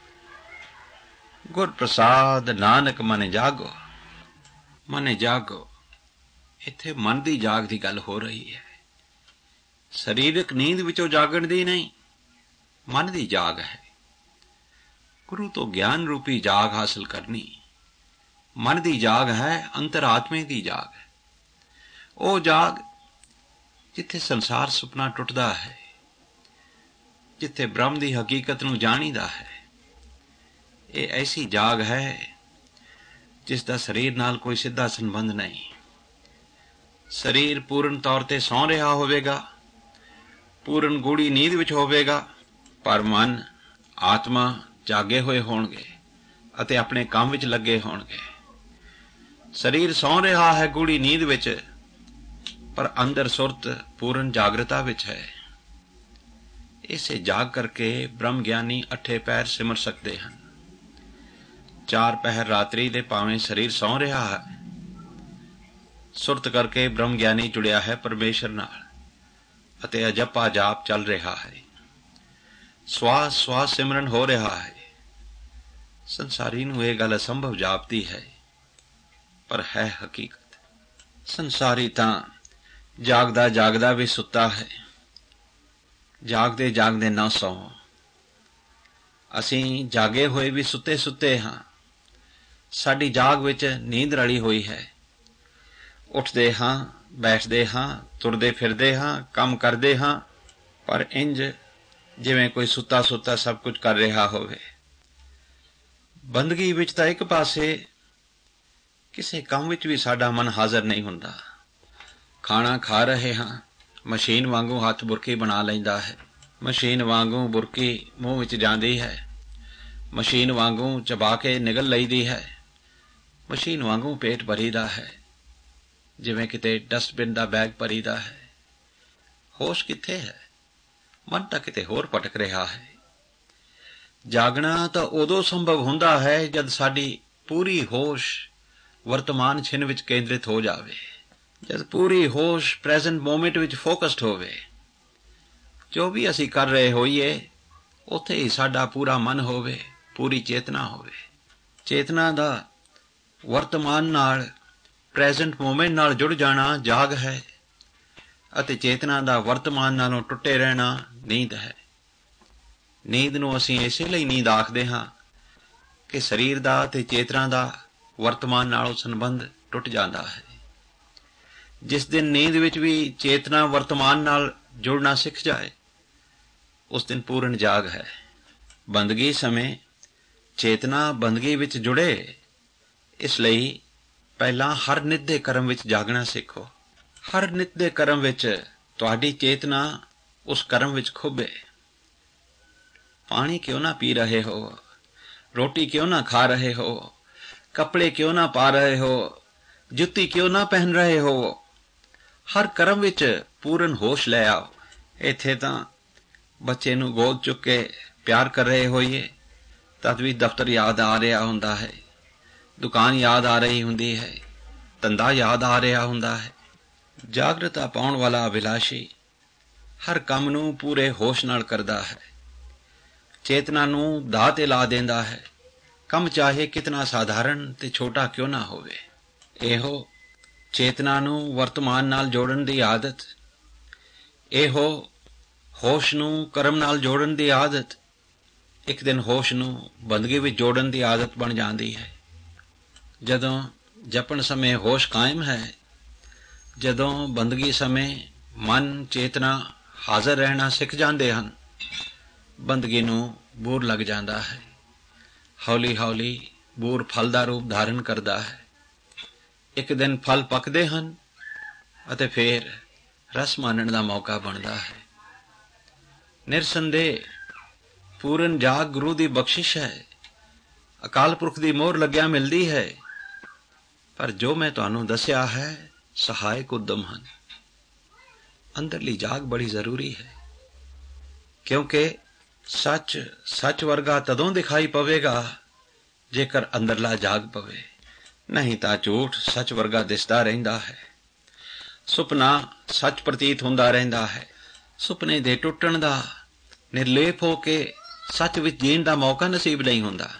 ਗੁਰ ਪ੍ਰਸਾਦ ਨਾਨਕ ਮਨ ਜਾਗੋ। ਮਨ ਜਾਗੋ, ਇੱਥੇ ਮਨ ਦੀ ਜਾਗ ਦੀ ਗੱਲ ਹੋ ਰਹੀ ਹੈ। ਸਰੀਰਕ ਨੀਂਦ ਵਿੱਚੋਂ ਜਾਗਣ ਦੀ ਨਹੀਂ, ਮਨ ਦੀ ਜਾਗ ਹੈ। ਗੁਰੂ ਤੋਂ ਗਿਆਨ ਰੂਪੀ ਜਾਗ ਹਾਸਲ ਕਰਨੀ ਮਨ ਦੀ ਜਾਗ ਹੈ, ਅੰਤਰਾਤਮੇ ਦੀ ਜਾਗ ਹੈ। ਉਹ ਜਾਗ ਜਿੱਥੇ ਸੰਸਾਰ ਸੁਪਨਾ ਟੁੱਟਦਾ ਹੈ, ਜਿੱਥੇ ਬ੍ਰਹਮ ਦੀ ਹਕੀਕਤ ਨੂੰ ਜਾਣੀਦਾ ਹੈ। ਇਹ ਐਸੀ ਜਾਗ ਹੈ ਜਿਸ ਦਾ ਸਰੀਰ ਨਾਲ ਕੋਈ ਸਿੱਧਾ ਸੰਬੰਧ ਨਹੀਂ। ਸਰੀਰ ਪੂਰਨ ਤੌਰ ਤੇ ਸੌਂ ਰਿਹਾ ਹੋਵੇਗਾ, ਪੂਰਨ ਗੂੜੀ ਨੀਂਦ ਵਿੱਚ ਹੋਵੇਗਾ, ਪਰ ਮਨ ਆਤਮਾ ਜਾਗੇ ਹੋਏ ਹੋਣਗੇ ਅਤੇ ਆਪਣੇ ਕੰਮ ਵਿੱਚ ਲੱਗੇ ਹੋਣਗੇ। ਸਰੀਰ ਸੌਂ ਰਿਹਾ ਹੈ ਗੂੜੀ ਨੀਂਦ ਵਿੱਚ, ਪਰ ਅੰਦਰ ਸੁਰਤ ਪੂਰਨ ਜਾਗਰਤਾ ਵਿੱਚ ਹੈ। ਇਸੇ ਜਾਗ ਕਰਕੇ ਬ੍ਰਹਮ ਗਿਆਨੀ ਅੱਠੇ ਪਹਿਰ ਸਿਮਰ ਸਕਦੇ ਹਨ। 4 ਪਹਿਰ ਰਾਤਰੀ ਦੇ ਭਾਵੇਂ ਸਰੀਰ ਸੌਂ ਰਿਹਾ ਹੈ, ਸੁਰਤ ਕਰਕੇ ਬ੍ਰਹਮ ਗਿਆਨੀ ਜੁੜਿਆ ਹੈ ਪਰਮੇਸ਼ਰ ਨਾਲ ਅਤੇ ਅਜਪਾ ਜਾਪ ਚੱਲ ਰਿਹਾ ਹੈ। ਸਵਾਸ ਸਵਾਸ ਸਿਮਰਨ ਹੋ ਰਿਹਾ ਹੈ। ਸੰਸਾਰੀ ਨੂੰ ਇਹ ਗੱਲ ਅਸੰਭਵ ਜਾਪਦੀ ਹੈ, ਪਰ ਹੈ ਹਕੀਕਤ। ਸੰਸਾਰੀ ਤਾਂ ਜਾਗਦਾ ਜਾਗਦਾ ਵੀ ਸੁੱਤਾ ਹੈ, ਜਾਗਦੇ ਜਾਗਦੇ ਨਾ ਸੌਂ। ਅਸੀਂ ਜਾਗੇ ਹੋਏ ਵੀ ਸੁੱਤੇ ਸੁੱਤੇ ਹਾਂ। ਸਾਡੀ ਜਾਗ ਵਿੱਚ ਨੀਂਦ ਰਲੀ ਹੋਈ ਹੈ। ਉੱਠਦੇ ਹਾਂ, ਬੈਠਦੇ ਹਾਂ, ਤੁਰਦੇ ਫਿਰਦੇ ਹਾਂ, ਕੰਮ ਕਰਦੇ ਹਾਂ, ਪਰ ਇੰਜ ਜਿਵੇਂ ਕੋਈ ਸੁੱਤਾ ਸੁੱਤਾ ਸਭ ਕੁਝ ਕਰ ਰਿਹਾ ਹੋਵੇ। ਬੰਦਗੀ ਵਿੱਚ ਤਾਂ ਇੱਕ ਪਾਸੇ, ਕਿਸੇ ਕੰਮ ਵਿੱਚ ਵੀ ਸਾਡਾ ਮਨ ਹਾਜ਼ਰ ਨਹੀਂ ਹੁੰਦਾ। ਖਾਣਾ ਖਾ ਰਹੇ ਹਾਂ, ਮਸ਼ੀਨ ਵਾਂਗੂ ਹੱਥ ਬੁਰਕੀ ਬਣਾ ਲੈਂਦਾ ਹੈ। ਮਸ਼ੀਨ ਵਾਂਗੂ ਬੁਰਕੀ ਮੂੰਹ ਵਿੱਚ ਜਾਂਦੀ ਹੈ। ਮਸ਼ੀਨ ਵਾਂਗੂ ਚਬਾ ਕੇ ਨਿਗਲ ਲਈਦੀ ਹੈ। ਮਸ਼ੀਨ ਵਾਂਗੂ ਪੇਟ ਭਰੀਦਾ ਹੈ, ਜਿਵੇਂ ਕਿਤੇ ਡਸਟਬਿਨ ਦਾ ਬੈਗ ਭਰੀਦਾ ਹੈ। ਹੋਸ਼ ਕਿੱਥੇ ਹੈ? ਮਨ ਤਾਂ ਕਿਤੇ ਹੋਰ ਭਟਕ ਰਿਹਾ ਹੈ। ਜਾਗਣਾ ਤਾਂ ਉਦੋਂ ਸੰਭਵ ਹੁੰਦਾ ਹੈ ਜਦ ਸਾਡੀ ਪੂਰੀ ਹੋਸ਼ ਵਰਤਮਾਨ ਛਿਨ ਵਿੱਚ ਕੇਂਦਰਿਤ ਹੋ ਜਾਵੇ, ਜਦ ਪੂਰੀ ਹੋਸ਼ ਪ੍ਰੈਜ਼ੈਂਟ ਮੋਮੈਂਟ ਵਿੱਚ ਫੋਕਸਡ ਹੋਵੇ। ਜੋ ਵੀ ਅਸੀਂ ਕਰ ਰਹੇ ਹੋਈਏ, ਉੱਥੇ ਹੀ ਸਾਡਾ ਪੂਰਾ ਮਨ ਹੋਵੇ, ਪੂਰੀ ਚੇਤਨਾ ਹੋਵੇ। ਚੇਤਨਾ ਦਾ ਵਰਤਮਾਨ ਨਾਲ ਪ੍ਰੈਜ਼ੈਂਟ ਮੂਮੈਂਟ ਨਾਲ ਜੁੜ ਜਾਣਾ ਜਾਗ ਹੈ ਅਤੇ ਚੇਤਨਾ ਦਾ ਵਰਤਮਾਨ ਨਾਲੋਂ ਟੁੱਟੇ ਰਹਿਣਾ ਨੀਂਦ ਹੈ। ਨੀਂਦ ਨੂੰ ਅਸੀਂ ਇਸੇ ਲਈ ਨੀਂਦ ਆਖਦੇ ਹਾਂ ਕਿ ਸਰੀਰ ਦਾ ਅਤੇ ਚੇਤਨਾ ਦਾ ਵਰਤਮਾਨ ਨਾਲੋਂ ਸੰਬੰਧ ਟੁੱਟ ਜਾਂਦਾ ਹੈ। ਜਿਸ ਦਿਨ ਨੀਂਦ ਵਿੱਚ ਵੀ ਚੇਤਨਾ ਵਰਤਮਾਨ ਨਾਲ ਜੁੜਨਾ ਸਿੱਖ ਜਾਏ, ਉਸ ਦਿਨ ਪੂਰਨ ਜਾਗ ਹੈ। ਬੰਦਗੀ ਸਮੇਂ ਚੇਤਨਾ ਬੰਦਗੀ ਵਿੱਚ ਜੁੜੇ, ਇਸ ਲਈ ਪਹਿਲਾਂ ਹਰ ਨਿੱਤ ਦੇ ਕਰਮ ਵਿੱਚ ਜਾਗਣਾ ਸਿੱਖੋ। ਹਰ ਨਿੱਤ ਦੇ ਕਰਮ ਵਿੱਚ ਤੁਹਾਡੀ ਚੇਤਨਾ ਉਸ ਕਰਮ ਵਿੱਚ ਖੁੱਭੇ। ਪਾਣੀ ਕਿਉਂ ਨਾ ਪੀ ਰਹੇ ਹੋ, ਰੋਟੀ ਕਿਉਂ ਨਾ ਖਾ ਰਹੇ ਹੋ, ਕੱਪੜੇ ਕਿਉਂ ਨਾ ਪਾ ਰਹੇ ਹੋ, ਜੁੱਤੀ ਕਿਉਂ ਨਾ ਪਹਿਨ ਰਹੇ ਹੋ, ਹਰ ਕਰਮ ਵਿੱਚ ਪੂਰਨ ਹੋਸ਼ ਲੈ ਆਓ। ਇੱਥੇ ਤਾਂ ਬੱਚੇ ਨੂੰ ਗੋਦ ਚੁੱਕ ਕੇ ਪਿਆਰ ਕਰ ਰਹੇ ਹੋਈਏ ਤਦ ਵੀ ਦਫ਼ਤਰ ਯਾਦ ਆ ਰਿਹਾ ਹੁੰਦਾ ਹੈ, ਦੁਕਾਨ ਯਾਦ ਆ ਰਹੀ ਹੁੰਦੀ ਹੈ, ਧੰਦਾ ਯਾਦ ਆ ਰਿਹਾ ਹੁੰਦਾ ਹੈ। ਜਾਗਰਤਾ ਪਾਉਣ ਵਾਲਾ ਅਭਿਲਾਸ਼ੀ ਹਰ ਕੰਮ ਨੂੰ ਪੂਰੇ ਹੋਸ਼ ਨਾਲ ਕਰਦਾ ਹੈ, ਚੇਤਨਾ ਨੂੰ ਦਾਅ ਤੇ ਲਾ ਦਿੰਦਾ ਹੈ, ਕੰਮ ਚਾਹੇ ਕਿਤਨਾ ਸਾਧਾਰਨ ਤੇ ਛੋਟਾ ਕਿਉਂ ਨਾ ਹੋਵੇ। ਇਹੋ ਚੇਤਨਾ ਨੂੰ ਵਰਤਮਾਨ ਨਾਲ ਜੋੜਨ ਦੀ ਆਦਤ, ਇਹੋ ਹੋਸ਼ ਨੂੰ ਕਰਮ ਨਾਲ ਜੋੜਨ ਦੀ ਆਦਤ, ਇੱਕ ਦਿਨ ਹੋਸ਼ ਨੂੰ ਬੰਦਗੀ ਵਿੱਚ ਜੋੜਨ ਦੀ ਆਦਤ ਬਣ ਜਾਂਦੀ ਹੈ। ਜਦੋਂ ਜਪਣ ਸਮੇਂ ਹੋਸ਼ ਕਾਇਮ ਹੈ, ਜਦੋਂ ਬੰਦਗੀ ਸਮੇਂ ਮਨ ਚੇਤਨਾ ਹਾਜ਼ਰ ਰਹਿਣਾ ਸਿੱਖ ਜਾਂਦੇ ਹਨ, ਬੰਦਗੀ ਨੂੰ ਬੂਰ ਲੱਗ ਜਾਂਦਾ ਹੈ। ਹੌਲੀ ਹੌਲੀ ਬੂਰ ਫਲ ਦਾ ਰੂਪ ਧਾਰਨ ਕਰਦਾ ਹੈ। ਇੱਕ ਦਿਨ ਫਲ ਪੱਕਦੇ ਹਨ ਅਤੇ ਫਿਰ ਰਸ ਮਾਣਨ ਦਾ ਮੌਕਾ ਬਣਦਾ ਹੈ। ਨਿਰਸੰਦੇਹ ਪੂਰਨ ਜਾਗ ਗੁਰੂ ਦੀ ਬਖਸ਼ਿਸ਼ ਹੈ, ਅਕਾਲ ਪੁਰਖ ਦੀ ਮੋਹਰ ਲੱਗਿਆ ਮਿਲਦੀ ਹੈ। ਪਰ ਜੋ ਮੈਂ ਤੁਹਾਨੂੰ ਦੱਸਿਆ ਹੈ ਸਹਾਇਕ ਉਦਮ ਹਨ। ਅੰਦਰਲੀ ਜਾਗ ਬੜੀ ਜ਼ਰੂਰੀ ਹੈ, ਕਿਉਂਕਿ ਸੱਚ ਸੱਚ ਵਰਗਾ ਤਦੋਂ ਦਿਖਾਈ ਪਵੇਗਾ ਜੇਕਰ ਅੰਦਰਲਾ ਜਾਗ ਪਵੇ, ਨਹੀਂ ਤਾਂ ਝੂਠ ਸੱਚ ਵਰਗਾ ਦਿਸਦਾ ਰਹਿੰਦਾ ਹੈ। ਸੁਪਨਾ ਸੱਚ ਪ੍ਰਤੀਤ ਹੁੰਦਾ ਰਹਿੰਦਾ ਹੈ। ਸੁਪਨੇ ਦੇ ਟੁੱਟਣ ਦਾ, ਨਿਰਲੇਪ ਹੋ ਕੇ ਸੱਚ ਵਿੱਚ ਜੀਣ ਦਾ ਮੌਕਾ ਨਸੀਬ ਨਹੀਂ ਹੁੰਦਾ।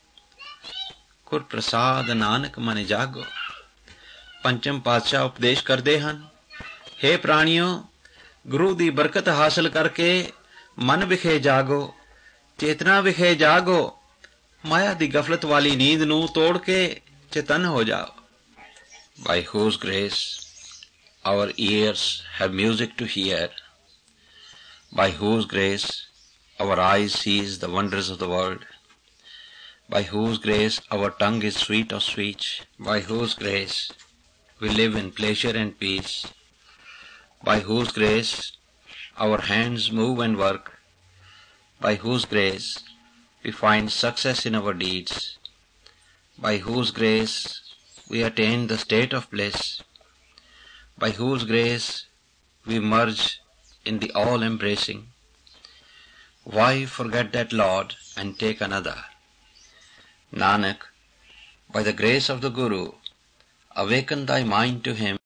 ਗੁਰ ਪ੍ਰਸਾਦ ਨਾਨਕ ਮਨ ਜਾਗੋ। ਪੰਚਮ ਪਾਤਸ਼ਾਹ ਉਪਦੇਸ਼ ਕਰਦੇ ਹਨ, ਹੇ ਪ੍ਰਾਣੀਓ, ਗੁਰੂ ਦੀ ਬਰਕਤ ਹਾਸਲ ਕਰਕੇ ਮਨ ਵਿਖੇ ਜਾਗੋ, ਚੇਤਨਾ ਵਿਖੇ ਜਾਗੋ, ਮਾਇਆ ਦੀ ਗਫਲਤ ਵਾਲੀ ਨੀਂਦ ਨੂੰ ਤੋੜ ਕੇ ਚੇਤਨ ਹੋ ਜਾਓ। By whose grace our ears have music to hear, by whose grace our eyes sees the wonders of the world, by whose grace our tongue is sweet of speech, by whose grace we live in pleasure and peace, by whose grace our hands move and work, by whose grace we find success in our deeds, by whose grace we attain the state of bliss, by whose grace we merge in the all-embracing. Why forget that Lord and take another? Nanak, by the grace of the Guru, awaken thy mind to him.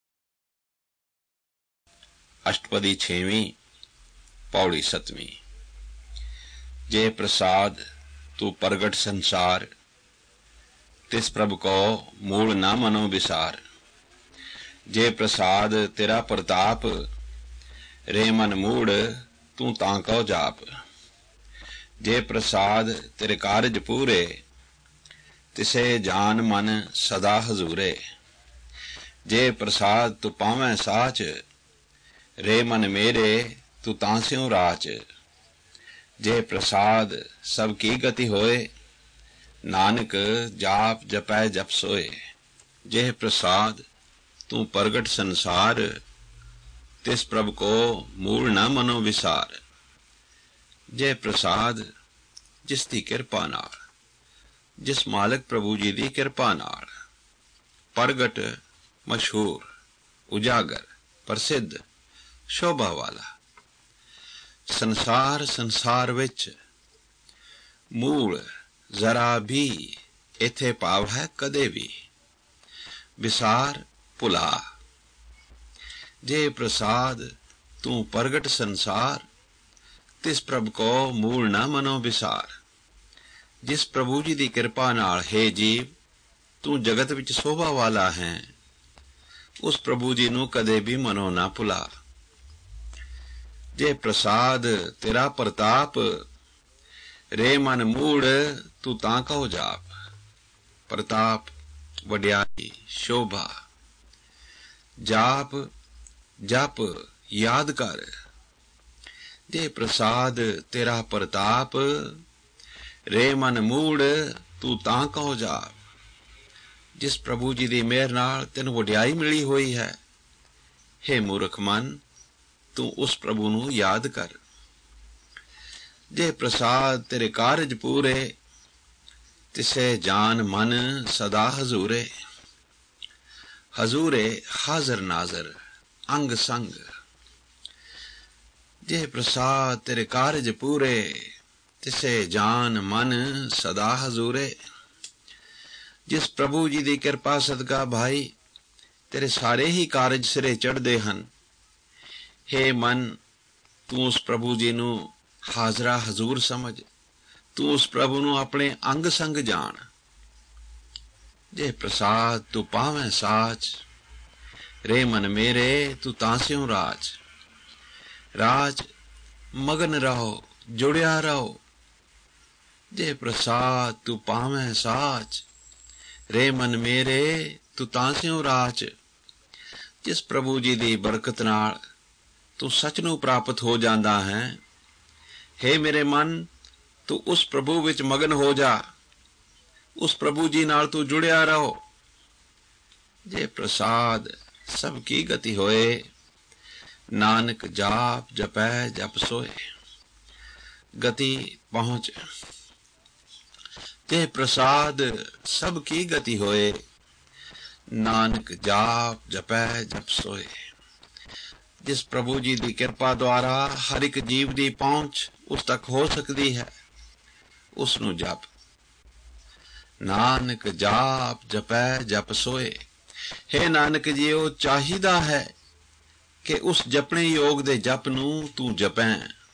अष्टपदी 6वीं पौड़ी 7वीं। जे प्रसाद तू प्रगट संसार, तिस प्रभु को मूल न मनो विसार। जे प्रसाद तेरा प्रताप, रे मन मूड़ तू तांको जाप। जे प्रसाद तेरे कारज पूरे, तिसे जान मन सदा हजूरे। जे प्रसाद तू पावैं साच, रे मन मेरे तू तांस्यों राच। जे प्रसाद सब की गति होए, नानक जाप जपै जप सोए। जे प्रसाद तू प्रगट संसार, तिस प्रभु को मूल न मनो विसार। जे प्रसाद जिस दी किरपा नाल, जिस मालिक प्रभु जी दी किरपा नाल प्रगट, मशहूर, उजागर, प्रसिद्ध, शोभा वाला संसार, संसार विच मूल जरा भी इथे भाव है कदे भी विसार भुला। जे प्रसाद तू प्रगट संसार, तिस प्रभु को मूल न मनो विसार। जिस प्रभु जी की कृपा नाल हे जीव तू जगत विच शोभा वाला है, ਉਸ ਪ੍ਰਭੂ ਜੀ ਨੂੰ ਕਦੇ ਵੀ ਮਨੋਂ ਨਾ ਭੁਲਾ। ਜੇ ਪ੍ਰਸਾਦ ਤੇਰਾ ਪ੍ਰਤਾਪ, ਰੇ ਮਨ ਮੂੜ ਤੂੰ ਤਾਂ ਕਹੋ ਜਾਪ। ਪ੍ਰਤਾਪ, ਵਡਿਆਈ, ਸ਼ੋਭਾ, ਜਾਪ ਜਪ ਯਾਦ ਕਰ। ਜੇ ਪ੍ਰਸਾਦ ਤੇਰਾ ਪ੍ਰਤਾਪ, ਰੇ ਮਨ ਮੂੜ ਤੂੰ ਤਾਂ ਕਹੋ ਜਾਪ। ਜਿਸ ਪ੍ਰਭੂ ਜੀ ਦੀ ਮਿਹਰ ਨਾਲ ਤੈਨੂੰ ਵਡਿਆਈ ਮਿਲੀ ਹੋਈ ਹੈ, ਹੇ ਮੂਰਖ ਮਨ, ਤੂੰ ਉਸ ਪ੍ਰਭੂ ਨੂੰ ਯਾਦ ਕਰ। ਜੇ ਪ੍ਰਸਾਦ ਤੇਰੇ ਕਾਰਜ ਪੂਰੇ, ਤਿਸੇ ਜਾਨ ਮਨ ਸਦਾ ਹਜ਼ੂਰੇ। ਹਜ਼ੂਰੇ ਹਾਜ਼ਰ ਨਾਜ਼ਰ ਅੰਗ ਸੰਗ। ਜੇ ਪ੍ਰਸਾਦ ਤੇਰੇ ਕਾਰਜ ਪੂਰੇ, ਤਿਸੇ ਜਾਨ ਮਨ ਸਦਾ ਹਜ਼ੂਰੇ। ਜਿਸ ਪ੍ਰਭੂ ਜੀ ਦੀ ਕਿਰਪਾ ਸਦਕਾ ਭਾਈ ਤੇਰੇ ਸਾਰੇ ਹੀ ਕਾਰਜ ਸਿਰੇ ਚੜ੍ਹਦੇ ਹਨ, ਹੇ ਮਨ, ਤੂੰ ਉਸ ਪ੍ਰਭੂ ਜੀ ਨੂੰ ਹਾਜ਼ਰਾ ਹਜ਼ੂਰ ਸਮਝ। ਤੂੰ ਉਸ ਪ੍ਰਭੂ ਨੂੰ ਆਪਣੇ ਅੰਗ ਸੰਗ ਜਾਣ। ਜੇ ਪ੍ਰਸਾਦ ਤੂੰ ਪਾਵੇਂ ਸਾਚ, ਰੇ ਮਨ ਮੇਰੇ ਤੂੰ ਤਾਂ ਸਿਉ ਰਾਜ। ਰਾਜ ਮਗਨ ਰਹੋ, ਜੁੜਿਆ ਰਹੋ। ਜੇ ਪ੍ਰਸਾਦ ਤੂੰ ਪਾਵੇਂ ਸਾਚ, ਰੇ ਮਨ ਮੇਰੇ ਤੂੰ ਤਾਂ ਸਿਉ ਰਾਜ। ਜਿਸ ਪ੍ਰਭੂ ਜੀ ਦੀ ਬਰਕਤ ਨਾਲ ਤੂੰ ਸੱਚ ਨੂੰ ਪ੍ਰਾਪਤ ਹੋ ਜਾਂਦਾ ਹੈ, ਹੇ ਮੇਰੇ ਮਨ, ਤੂੰ ਉਸ ਪ੍ਰਭੂ ਵਿੱਚ ਮਗਨ ਹੋ ਜਾ। ਉਸ ਪ੍ਰਭੂ ਜੀ ਨਾਲ ਤੂੰ ਜੁੜਿਆ ਰਹੋ। ਜੇ ਪ੍ਰਸਾਦ ਸਭ ਕੀ ਗਤੀ ਹੋਏ, ਨਾਨਕ ਜਾਪ ਜਪੈ ਜਪ ਸੋਏ। ਗਤੀ ਪਹੁੰਚ। ਜੇ ਪ੍ਰਸਾਦ ਸਭ ਕੀ ਗਤੀ ਹੋਏ, ਨਾਨਕ ਜਾਪ ਜਪੈ ਜਪ ਸੋਏ। ਜਿਸ ਪ੍ਰਭੂ ਜੀ ਦੀ ਕਿਰਪਾ ਦੁਆਰਾ ਹਰ ਇੱਕ ਜੀਵ ਦੀ ਪਹੁੰਚ ਉਸ ਤੱਕ ਹੋ ਸਕਦੀ ਹੈ, ਉਸ ਨੂੰ ਜਪ। ਨਾਨਕ ਜਾਪ ਜਪੈ ਜਪ ਸੋਏ। ਹੇ ਨਾਨਕ ਜੀਓ, ਚਾਹੀਦਾ ਹੈ ਕਿ ਉਸ ਜਪਣੇ ਯੋਗ ਦੇ ਜਪ ਨੂੰ ਤੂੰ ਜਪੈਂ।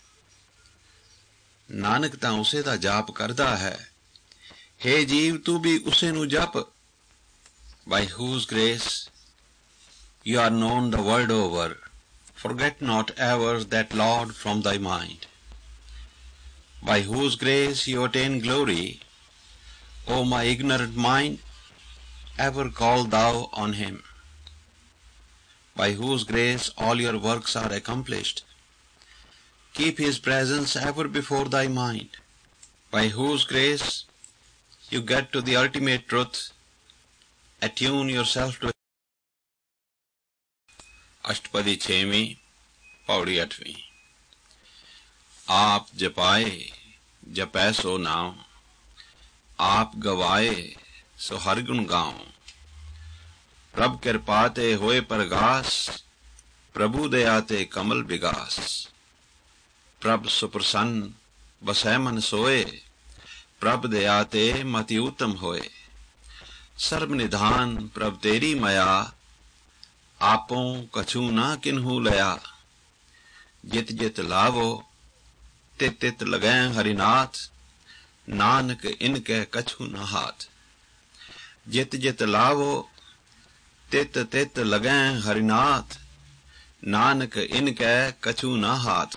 ਨਾਨਕ ਤਾਂ ਉਸੇ ਦਾ ਜਾਪ ਕਰਦਾ ਹੈ। ਹੇ ਜੀਵ, ਤੂੰ ਵੀ ਉਸੇ ਨੂੰ ਜਪ। By whose grace you are known the world over, forget not ever that Lord from thy mind. By whose grace you attain glory, O my ignorant mind, ever call thou on him. By whose grace all your works are accomplished, keep his presence ever before thy mind. By whose grace you get to the ultimate truth, attune yourself to अष्टपदी 6वीं पौड़ी 8वीं। आप जपाए जपै सो नाम, आप गवाए सो हर गुण गाओ। प्रभ कृपा ते होए परगास, प्रभु दया ते कमल विगास। प्रभ सुप्रसन्न बसै मन सोए, प्रभ दया ते मति उत्तम होए। सर्व निधान प्रभ तेरी मया, आपों कछु ना किन्हू लया। जित जित लावो तित तित लगै हरिनाथ, नानक इनके कछु न हाथ। जित जित लावो तित तित लगै हरिनाथ, नानक इनके कछु न हाथ।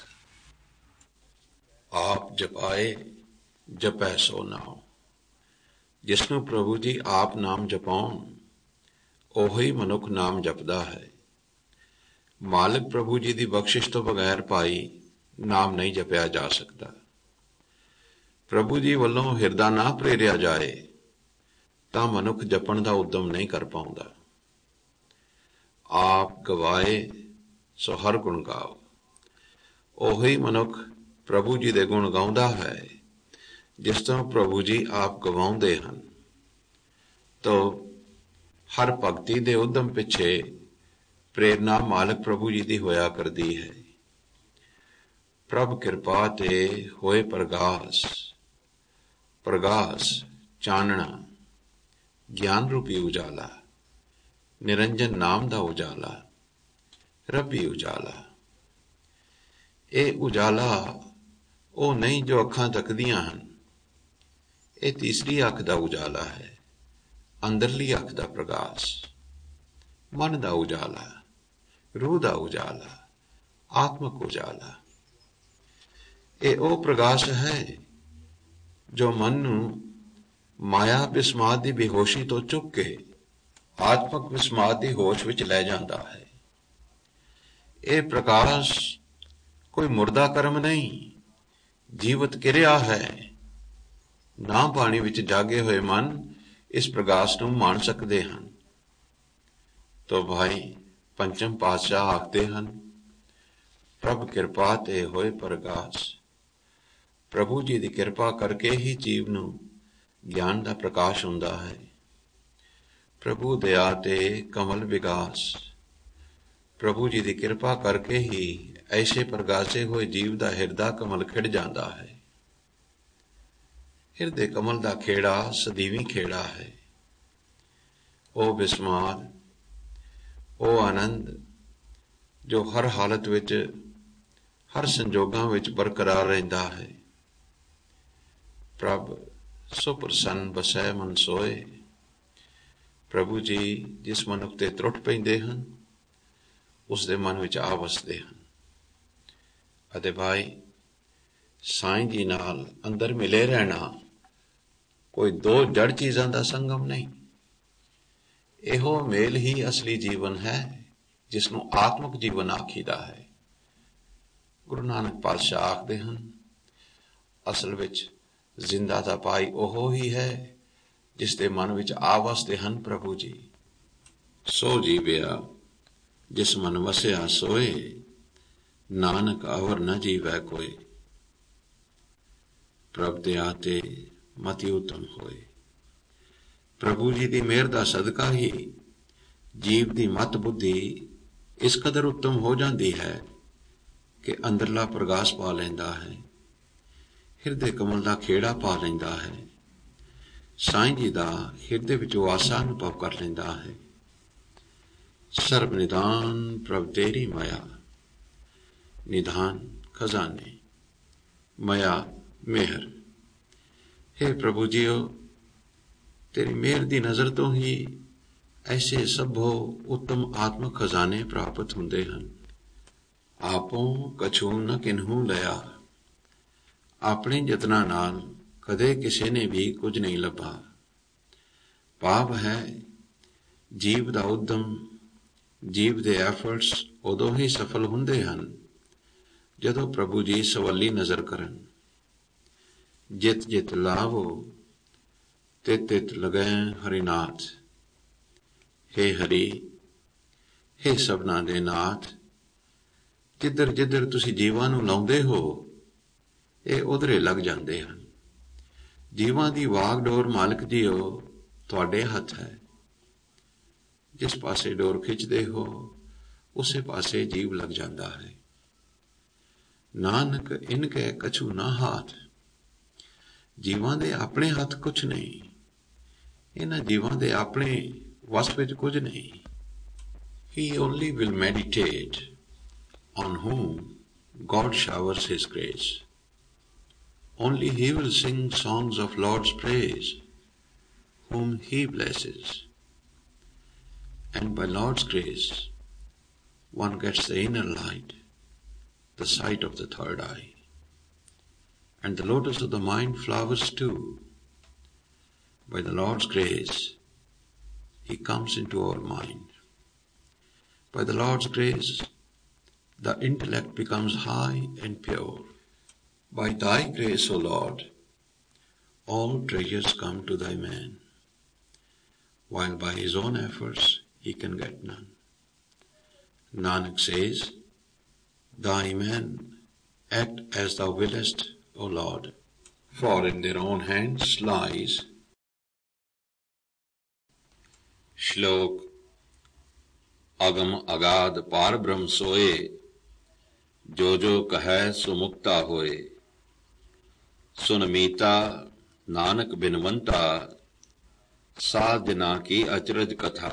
आप जपाए जपै सो नाम। जिसनों प्रभु जी आप नाम जपाउन, ਉਹੀ ਮਨੁੱਖ ਨਾਮ ਜਪਦਾ ਹੈ। ਮਾਲਕ ਪ੍ਰਭੂ ਜੀ ਦੀ ਬਖਸ਼ਿਸ਼ ਤੋਂ ਬਗੈਰ ਭਾਈ ਨਾਮ ਨਹੀਂ ਜਪਿਆ ਜਾ ਸਕਦਾ। ਪ੍ਰਭੂ ਜੀ ਵੱਲੋਂ ਹਿਰਦਾ ਨਾ ਪ੍ਰੇਰਿਆ ਜਾਏ ਤਾਂ ਮਨੁੱਖ ਜਪਣ ਦਾ ਉਦਮ ਨਹੀਂ ਕਰ ਪਾਉਂਦਾ। ਆਪ ਗਵਾਏ ਸੋ ਹਰ ਗੁਣ ਗਾਓ। ਉਹੀ ਮਨੁੱਖ ਪ੍ਰਭੂ ਜੀ ਦੇ ਗੁਣ ਗਾਉਂਦਾ ਹੈ ਜਿਸ ਤੋਂ ਪ੍ਰਭੂ ਜੀ ਆਪ ਗਵਾਉਂਦੇ ਹਨ। ਤੋ ਹਰ ਭਗਤੀ ਦੇ ਉਦਮ ਪਿੱਛੇ ਪ੍ਰੇਰਨਾ ਮਾਲਕ ਪ੍ਰਭੂ ਜੀ ਦੀ ਹੋਇਆ ਕਰਦੀ ਹੈ। ਪ੍ਰਭ ਕਿਰਪਾ ਤੇ ਹੋਏ ਪ੍ਰਗਾਸ। ਪ੍ਰਗਾਸ ਚਾਨਣਾ, ਗਿਆਨ ਰੂਪੀ ਉਜਾਲਾ, ਨਿਰੰਜਨ ਨਾਮ ਦਾ ਉਜਾਲਾ, ਰੱਬੀ ਉਜਾਲਾ। ਇਹ ਉਜਾਲਾ ਉਹ ਨਹੀਂ ਜੋ ਅੱਖਾਂ ਤੱਕਦੀਆਂ ਹਨ। ਇਹ ਤੀਸਰੀ ਅੱਖ ਦਾ ਉਜਾਲਾ ਹੈ, ਅੰਦਰਲੀ ਅੱਖ ਦਾ ਪ੍ਰਗਾਸ। ਮਨ ਦਾ ਉਜਾਲਾ, ਰੂਹ ਦਾ ਉਜਾਲਾ, ਆਤਮਕ ਉਜਾਲਾ। ਇਹ ਉਹ ਪ੍ਰਕਾਸ਼ ਹੈ ਜੋ ਮਨ ਨੂੰ ਮਾਇਆ ਵਿਸਮਾਦ ਦੀ ਬੇਹੋਸ਼ੀ ਤੋਂ ਚੁੱਕ ਕੇ ਆਤਮਕ ਵਿਸਮਾਦ ਦੀ ਹੋਸ਼ ਵਿੱਚ ਲੈ ਜਾਂਦਾ ਹੈ। ਇਹ ਪ੍ਰਕਾਸ਼ ਕੋਈ ਮੁਰਦਾ ਕਰਮ ਨਹੀਂ, ਜੀਵਤ ਕਿਰਿਆ ਹੈ। ਨਾ ਬਾਣੀ ਵਿੱਚ ਜਾਗੇ ਹੋਏ ਮਨ ਇਸ ਪ੍ਰਕਾਸ਼ ਨੂੰ ਮਾਣ ਸਕਦੇ ਹਨ। ਤੋ ਭਾਈ ਪੰਚਮ ਪਾਤਸ਼ਾਹ ਆਖਦੇ ਹਨ, ਪ੍ਰਭ ਕਿਰਪਾ ਤੇ ਹੋਏ ਪ੍ਰਕਾਸ਼। ਪ੍ਰਭੂ ਜੀ ਦੀ ਕਿਰਪਾ ਕਰਕੇ ਹੀ ਜੀਵ ਨੂੰ ਗਿਆਨ ਦਾ ਪ੍ਰਕਾਸ਼ ਹੁੰਦਾ ਹੈ। ਪ੍ਰਭੂ ਦਇਆ ਤੇ ਕਮਲ ਵਿਗਾਸ। ਪ੍ਰਭੂ ਜੀ ਦੀ ਕਿਰਪਾ ਕਰਕੇ ਹੀ ਐਸੇ ਪ੍ਰਗਾਸੇ ਹੋਏ ਜੀਵ ਦਾ ਹਿਰਦਾ ਕਮਲ ਖਿੜ ਜਾਂਦਾ ਹੈ। ਹਿਰਦੇ ਕਮਲ ਦਾ ਖੇੜਾ ਸਦੀਵੀ ਖੇੜਾ ਹੈ। ਉਹ ਵਿਸਮਾਦ, ਉਹ ਆਨੰਦ ਜੋ ਹਰ ਹਾਲਤ ਵਿੱਚ, ਹਰ ਸੰਜੋਗਾਂ ਵਿੱਚ ਬਰਕਰਾਰ ਰਹਿੰਦਾ ਹੈ। ਪ੍ਰਭ ਸੋ ਪ੍ਰਸੰਨ ਬਸੈ ਮਨ ਸੋਏ। ਪ੍ਰਭੂ ਜੀ ਜਿਸ ਮਨੁੱਖ ਤੇ ਤਰੁੱਟ ਪੈਂਦੇ ਹਨ, ਉਸ ਦੇ ਮਨ ਵਿੱਚ ਆ ਵਸਦੇ ਹਨ। ਅਤੇ ਭਾਈ ਸਾਈਂ ਜੀ ਨਾਲ ਅੰਦਰ ਮਿਲੇ ਰਹਿਣਾ ਕੋਈ ਦੋ ਜੜ ਚੀਜ਼ਾਂ ਦਾ ਸੰਗਮ ਨਹੀਂ। ਇਹੋ ਮੇਲ ਹੀ ਅਸਲੀ ਜੀਵਨ ਹੈ, ਜਿਸ ਨੂੰ ਆਤਮਕ ਜੀਵਨ ਆਖੀਦਾ ਹੈ। ਗੁਰੂ ਨਾਨਕ ਪਾਤਸ਼ਾਹ ਆਖਦੇ ਹਨ, ਅਸਲ ਵਿੱਚ ਜ਼ਿੰਦਾ ਦਾ ਭਾਈ ਉਹ ਹੀ ਹੈ ਜਿਸ ਦੇ ਮਨ ਵਿੱਚ ਆ ਵਸਦੇ ਹਨ ਪ੍ਰਭੂ ਜੀ। ਸੋ ਜੀਵਿਆ ਜਿਸ ਮਨ ਵਸਿਆ ਸੋਏ, ਨਾਨਕ ਅਵਰ ਨ ਜੀਵੈ ਕੋਈ। ਪ੍ਰਭ ਦਇਆ ਤੇ ਮਤਿ ਉਤਮ ਹੋਏ। ਪ੍ਰਭੂ ਜੀ ਦੀ ਮਿਹਰ ਦਾ ਸਦਕਾ ਹੀ ਜੀਵ ਦੀ ਮਤ ਬੁੱਧੀ ਇਸ ਕਦਰ ਉੱਤਮ ਹੋ ਜਾਂਦੀ ਹੈ ਕਿ ਅੰਦਰਲਾ ਪ੍ਰਗਾਸ ਪਾ ਲੈਂਦਾ ਹੈ, ਹਿਰਦੇ ਕਮਲ ਦਾ ਖੇੜਾ ਪਾ ਲੈਂਦਾ ਹੈ, ਸਾਈਂ ਜੀ ਦਾ ਹਿਰਦੇ ਵਿੱਚ ਵਾਸਾ ਅਨੁਭਵ ਕਰ ਲੈਂਦਾ ਹੈ। ਸਰਬ ਨਿਦਾਨ ਪ੍ਰਭ ਤੇਰੀ ਮਾਇਆ, ਨਿਧਾਨ ਖਜ਼ਾਨੇ, ਮਾਇਆ ਮਿਹਰ। ਹੇ ਪ੍ਰਭੂ ਜੀਓ, ਤੇਰੀ ਮਿਹਰ ਦੀ ਨਜ਼ਰ ਤੋਂ ਹੀ ਐਸੇ ਸਭੋ ਉੱਤਮ ਆਤਮਕ ਖਜ਼ਾਨੇ ਪ੍ਰਾਪਤ ਹੁੰਦੇ ਹਨ। ਆਪੋਂ ਕਛੂ ਨ ਕਿਨਹੂ ਲਿਆ। ਆਪਣੇ ਯਤਨਾਂ ਨਾਲ ਕਦੇ ਕਿਸੇ ਨੇ ਵੀ ਕੁਝ ਨਹੀਂ ਲੱਭਾ। ਭਾਵ ਹੈ ਜੀਵ ਦਾ ਉਦਮ, ਜੀਵ ਦੇ ਐਫਰਟਸ ਉਦੋਂ ਹੀ ਸਫਲ ਹੁੰਦੇ ਹਨ ਜਦੋਂ ਪ੍ਰਭੂ ਜੀ ਸਵੱਲੀ ਨਜ਼ਰ ਕਰਨ। ਜਿਤ ਜਿਤ ਲਾਵੋ ਤਿਤ ਤਿਤ ਲਗੈ ਹਰਿਨਾਥ। ਹੇ ਹਰੀ, ਹੇ ਸਭਨਾਂ ਦੇ ਨਾਥ, ਜਿੱਧਰ ਜਿੱਧਰ ਤੁਸੀਂ ਜੀਵਾਂ ਨੂੰ ਲਾਉਂਦੇ ਹੋ, ਇਹ ਉਧਰੇ ਲੱਗ ਜਾਂਦੇ ਹਨ। ਜੀਵਾਂ ਦੀ ਵਾਗਡੋਰ ਮਾਲਕ ਜੀਓ ਤੁਹਾਡੇ ਹੱਥ ਹੈ। ਜਿਸ ਪਾਸੇ ਡੋਰ ਖਿੱਚਦੇ ਹੋ, ਉਸੇ ਪਾਸੇ ਜੀਵ ਲੱਗ ਜਾਂਦਾ ਹੈ। ਨਾਨਕ ਇਨਕੇ ਕਛੂ ਨਾ ਹਾਥ। ਜੀਵਾਂ ਦੇ ਆਪਣੇ ਹੱਥ ਕੁਛ ਨਹੀਂ, ਇਹਨਾਂ ਜੀਵਾਂ ਦੇ ਆਪਣੇ ਵਸ ਵਿੱਚ ਕੁਝ ਨਹੀਂ। He only will meditate on whom God showers his grace. Only he will sing songs of Lord's praise, whom he blesses. And by Lord's grace, one gets the inner light, the sight of the third eye. And the lotus of the mind flowers too. By the Lord's grace, he comes into our mind. By the Lord's grace, the intellect becomes high and pure. By thy grace, O Lord, all treasures come to thy man, while by his own efforts he can get none. Nanak says, thy men act as thou willest, O Lord, for in their own hands lies. Shlok अगम अगाध पार ब्रह्म सोए, जो जो कहे सो मुक्ता होए। सुन मीता नानक बिनवंता, साधना की अचरज कथा।